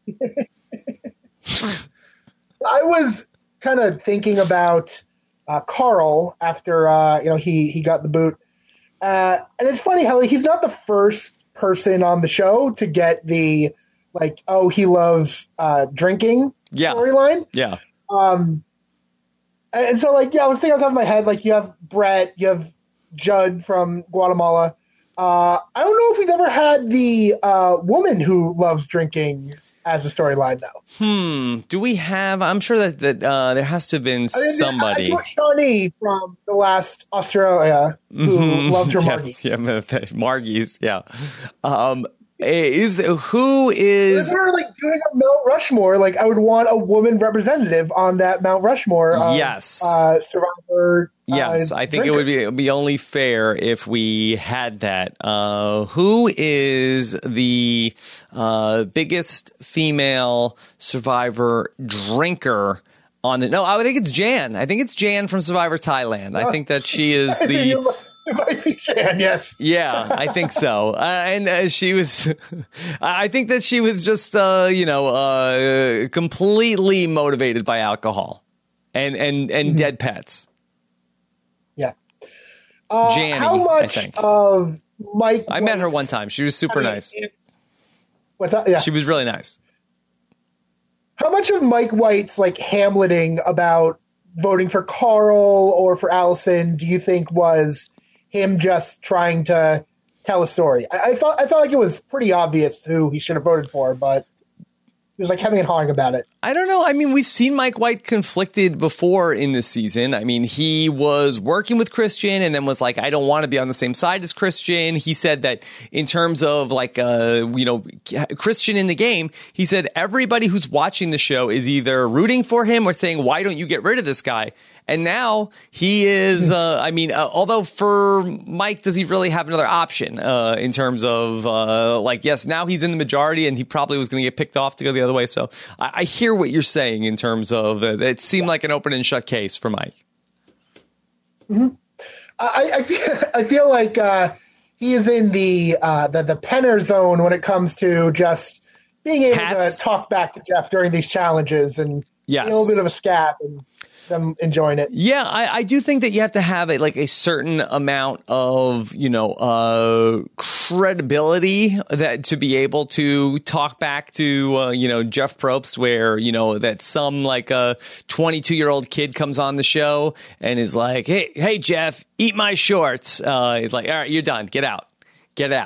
I was kind of thinking about uh, Carl after, uh, you know, he, he got the boot. Uh, and it's funny how he's not the first person on the show to get the, like, oh, he loves uh, drinking yeah. storyline. Yeah. Um, and so, like, yeah, I was thinking on top of my head, like, you have Brett, you have Judd from Guatemala. Uh, I don't know if we've ever had the uh, woman who loves drinking as a storyline, though. Hmm. Do we have? I'm sure that that uh, there has to have been I mean, somebody. I, I Shawnee from the last Australia who Mhm. loved her yeah, Margie. Yeah, Margie's. Yeah. Um, is the, who is? If we were like doing a Mount Rushmore, like I would want a woman representative on that Mount Rushmore. Of, Yes. Uh, Survivor. Yes, uh, I think drinkers. it would be it would be only fair if we had that. Uh, who is the uh, biggest female Survivor drinker on the? No, I think it's Jan. I think it's Jan from Survivor Thailand. I think that she is the. It might be Jan, yes. Yeah, I think so. Uh, and uh, she was, I think that she was just, uh, you know, uh, completely motivated by alcohol and, and, and Mm-hmm. dead pets. Yeah. Uh, Janny, how I much think. of Mike I met her White's- one time. She was super I mean, nice. What's that? Yeah. She was really nice. How much of Mike White's like Hamleting about voting for Carl or for Allison do you think was him just trying to tell a story? I, I felt I felt like it was pretty obvious who he should have voted for, but he was like hemming and hawing about it. I don't know. I mean, we've seen Mike White conflicted before in this season. I mean, he was working with Christian and then was like, I don't want to be on the same side as Christian. He said that in terms of like, uh, you know, Christian in the game, he said everybody who's watching the show is either rooting for him or saying, why don't you get rid of this guy? And now he is, uh, I mean, uh, although for Mike, does he really have another option uh, in terms of uh, like, yes, now he's in the majority and he probably was going to get picked off to go the other way. So I, I hear what you're saying in terms of uh, it seemed like an open and shut case for Mike. Mm-hmm. I, I feel I feel like uh, he is in the, uh, the the Penner zone when it comes to just being able Hats. to talk back to Jeff during these challenges and Yes. being a little bit of a scab and them enjoying it. Yeah, I, I do think that you have to have a, like a certain amount of, you know, uh, credibility that to be able to talk back to, uh, you know, Jeff Probst, where, you know, that some like a twenty-two year old kid comes on the show and is like, hey, hey, Jeff, eat my shorts. Uh, it's like, all right, you're done. Get out. Get out.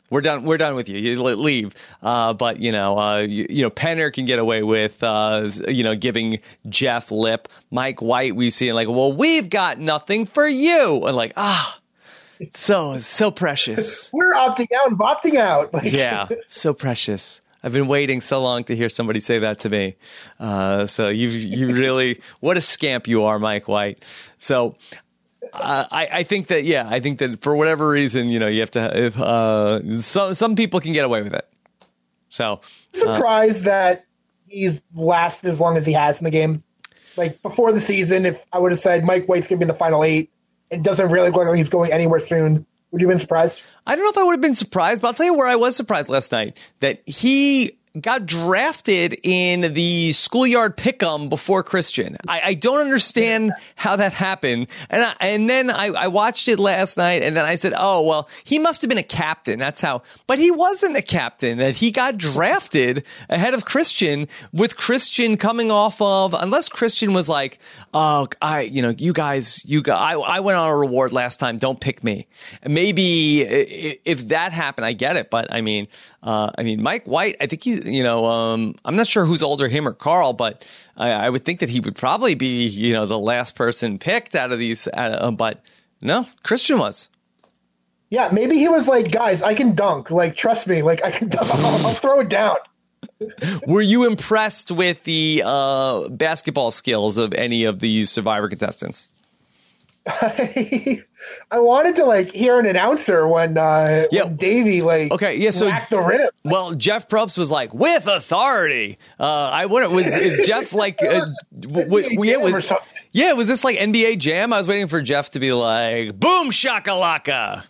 we're done. We're done with you. You leave. Uh, but you know, uh, you, you know, Penner can get away with, uh, you know, giving Jeff lip. Mike White, we see like, well, we've got nothing for you, and like, ah, so so precious. We're opting out of opting out. Like, yeah, so precious. I've been waiting so long to hear somebody say that to me. Uh, so you you really, what a scamp you are, Mike White. So. Uh, I, I think that, yeah, I think that for whatever reason, you know, you have to, if, uh, some, some people can get away with it. So, surprised uh, that he's lasted as long as he has in the game. Like before the season, if I would have said Mike White's going to be in the final eight, it doesn't really look like he's going anywhere soon. Would you have been surprised? I don't know if I would have been surprised, but I'll tell you where I was surprised last night, that he got drafted in the schoolyard pick'em before Christian. I, I don't understand how that happened. And I, and then I, I watched it last night, and then I said, oh, well, he must have been a captain. That's how. But he wasn't a captain. That he got drafted ahead of Christian, with Christian coming off of, unless Christian was like, oh, I, you know, you guys, you guys, I, I went on a reward last time. Don't pick me. Maybe if that happened, I get it. But I mean, uh, I mean, Mike White, I think he, you know, um, I'm not sure who's older, him or Carl, but I, I would think that he would probably be, you know, the last person picked out of these. Uh, but no, Christian was. Yeah, maybe he was like, guys, I can dunk. Like, trust me. Like, I can dunk. I'll, I'll throw it down. Were you impressed with the uh, basketball skills of any of these Survivor contestants? I, I wanted to like hear an announcer when, uh, yeah. when Davey like okay, yeah, so whacked the rim. Well, Jeff Probst was like, with authority. Uh, I wonder, was is Jeff like, uh, w- w- yeah, was, yeah, was this like N B A Jam? I was waiting for Jeff to be like, boom shakalaka.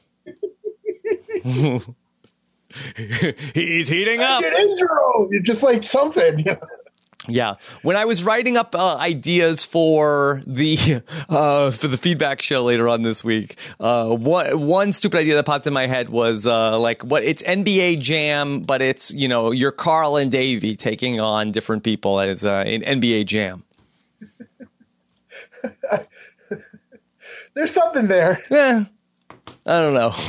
He's heating up. It's just like something. Yeah. When I was writing up uh, ideas for the uh, for the feedback show later on this week, uh, one, one stupid idea that popped in my head was uh, like, what it's N B A Jam, but it's, you know, you're Carl and Davey taking on different people as uh, in N B A Jam. There's something there. Yeah. I don't know.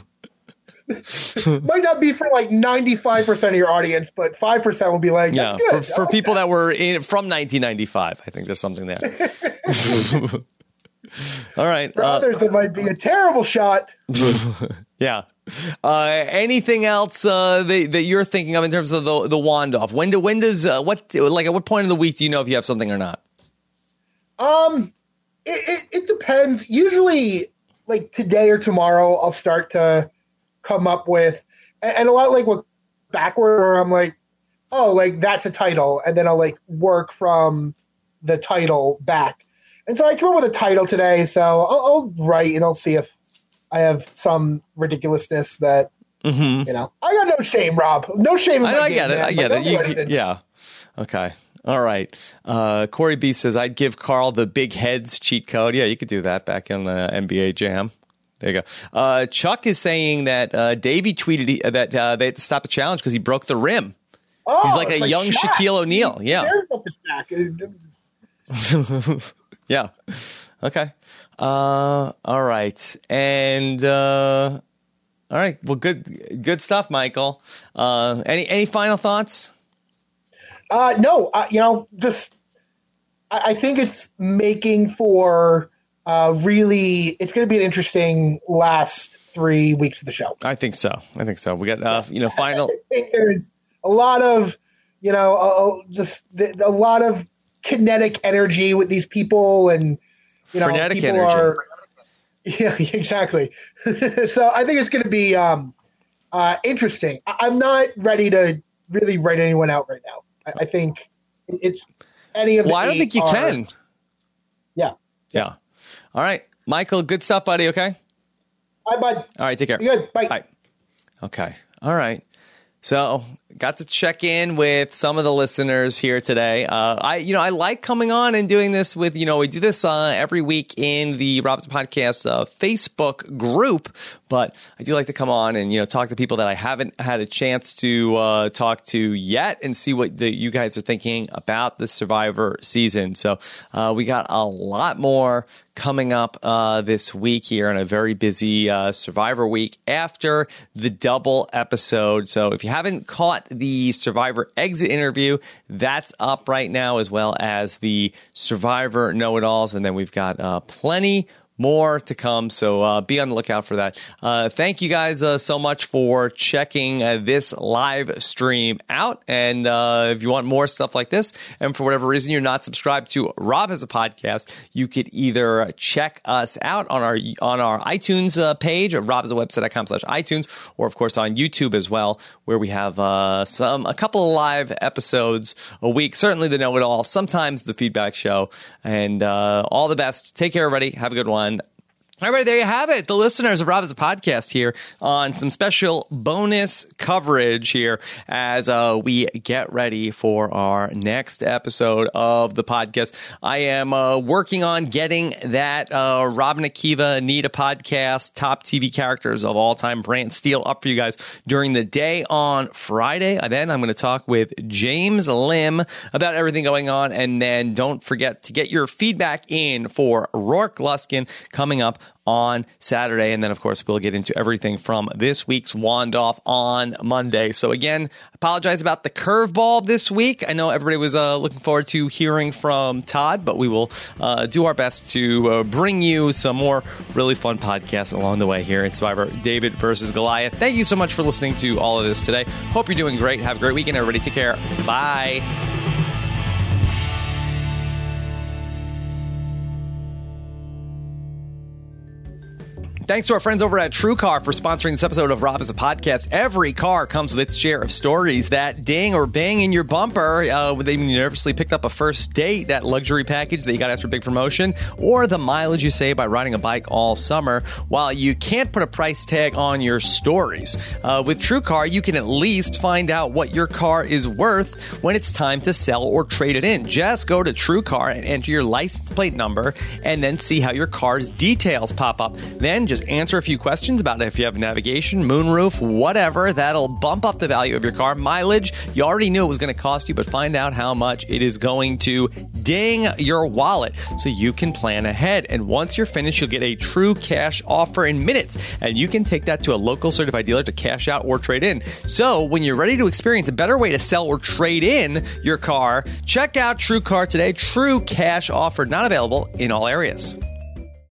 Might not be for like ninety-five percent of your audience, but five percent will be like, that's yeah, good. For, for people that were in, from nineteen ninety-five, I think there's something there. All right. For uh, others, that might be a terrible shot. Yeah. Uh, anything else uh, that, that you're thinking of in terms of the the wand off? When do when does uh, what like at what point of the week do you know if you have something or not? Um, it, it, it depends. Usually, like today or tomorrow, I'll start to come up with, and a lot like with backward, where I'm like, oh, like that's a title, and then I'll like work from the title back. And so I came up with a title today, so I'll, I'll write and I'll see if I have some ridiculousness that, mm-hmm. you know, I got no shame, Rob. No shame in I, my I game, get it. man, I get it. You, you, yeah. Okay. All right. Uh, Corey B says, I'd give Carl the big heads cheat code. Yeah, you could do that back in the N B A Jam. There you go. Uh, Chuck is saying that uh, Davey tweeted that uh, they had to stop the challenge because he broke the rim. Oh, he's like a like young Shaq. Shaquille O'Neal. He yeah. Yeah. Okay. Uh, all right. And uh, all right. Well, good, good stuff, Michael. Uh, any any final thoughts? Uh, no. Uh, you know, just I, I think it's making for uh, really. It's going to be an interesting last three weeks of the show. I think so. I think so. We got uh, you know final. I think there's a lot of you know uh, just a lot of kinetic energy with these people, and you know, frenetic people energy. Are, yeah, exactly. So I think it's going to be um, uh, interesting. I- I'm not ready to really write anyone out right now. I, I think it's any of the Well, I don't think you are, can. Yeah. Yeah. All right, Michael. Good stuff, buddy. Okay. Bye, bud. All right. Take care. Be good. Bye. Bye. Okay. All right. So got to check in with some of the listeners here today. Uh, I, you know, I like coming on and doing this with, you know, we do this uh, every week in the Rob's Podcast uh, Facebook group, but I do like to come on and, you know, talk to people that I haven't had a chance to uh, talk to yet and see what the, you guys are thinking about the Survivor season. So uh, we got a lot more coming up uh, this week here on a very busy uh, Survivor week after the double episode. So if you haven't caught the Survivor exit interview, that's up right now, as well as the Survivor know-it-alls. And then we've got uh, plenty more to come, so uh, be on the lookout for that. Uh, thank you guys uh, so much for checking uh, this live stream out. And uh, if you want more stuff like this, and for whatever reason you're not subscribed to Rob Has a Podcast, you could either check us out on our on our iTunes uh, page at rob has a website dot com slash iTunes, or of course on YouTube as well, where we have uh, some a couple of live episodes a week. Certainly the Know It All, sometimes the Feedback Show, and uh, all the best. Take care, everybody. Have a good one. All right, there you have it. The listeners of Rob Has a Podcast here on some special bonus coverage here as uh, we get ready for our next episode of the podcast. I am uh, working on getting that uh, Rob and Akiva Need a Podcast top T V characters of all time brand Steele up for you guys during the day on Friday. And then I'm going to talk with James Lim about everything going on. And then don't forget to get your feedback in for Rourke Luskin coming up on Saturday. And then, of course, we'll get into everything from this week's Wand Off on Monday. So again, apologize about the curveball this week. I know everybody was uh, looking forward to hearing from Todd, but we will uh, do our best to uh, bring you some more really fun podcasts along the way here in Survivor David versus Goliath. Thank you so much for listening to all of this today. Hope you're doing great. Have a great weekend, everybody. Take care. Bye. Thanks to our friends over at TrueCar for sponsoring this episode of Rob Has a Podcast. Every car comes with its share of stories. That ding or bang in your bumper uh, when you nervously picked up a first date, that luxury package that you got after a big promotion, or the mileage you save by riding a bike all summer. While you can't put a price tag on your stories, uh, with TrueCar, you can at least find out what your car is worth when it's time to sell or trade it in. Just go to TrueCar and enter your license plate number and then see how your car's details pop up. Then just answer a few questions about if you have navigation, moonroof, whatever. That'll bump up the value of your car. Mileage, you already knew it was going to cost you, but find out how much it is going to ding your wallet so you can plan ahead. And once you're finished, you'll get a true cash offer in minutes, and you can take that to a local certified dealer to cash out or trade in. So when you're ready to experience a better way to sell or trade in your car, check out TrueCar today. True cash offer, not available in all areas.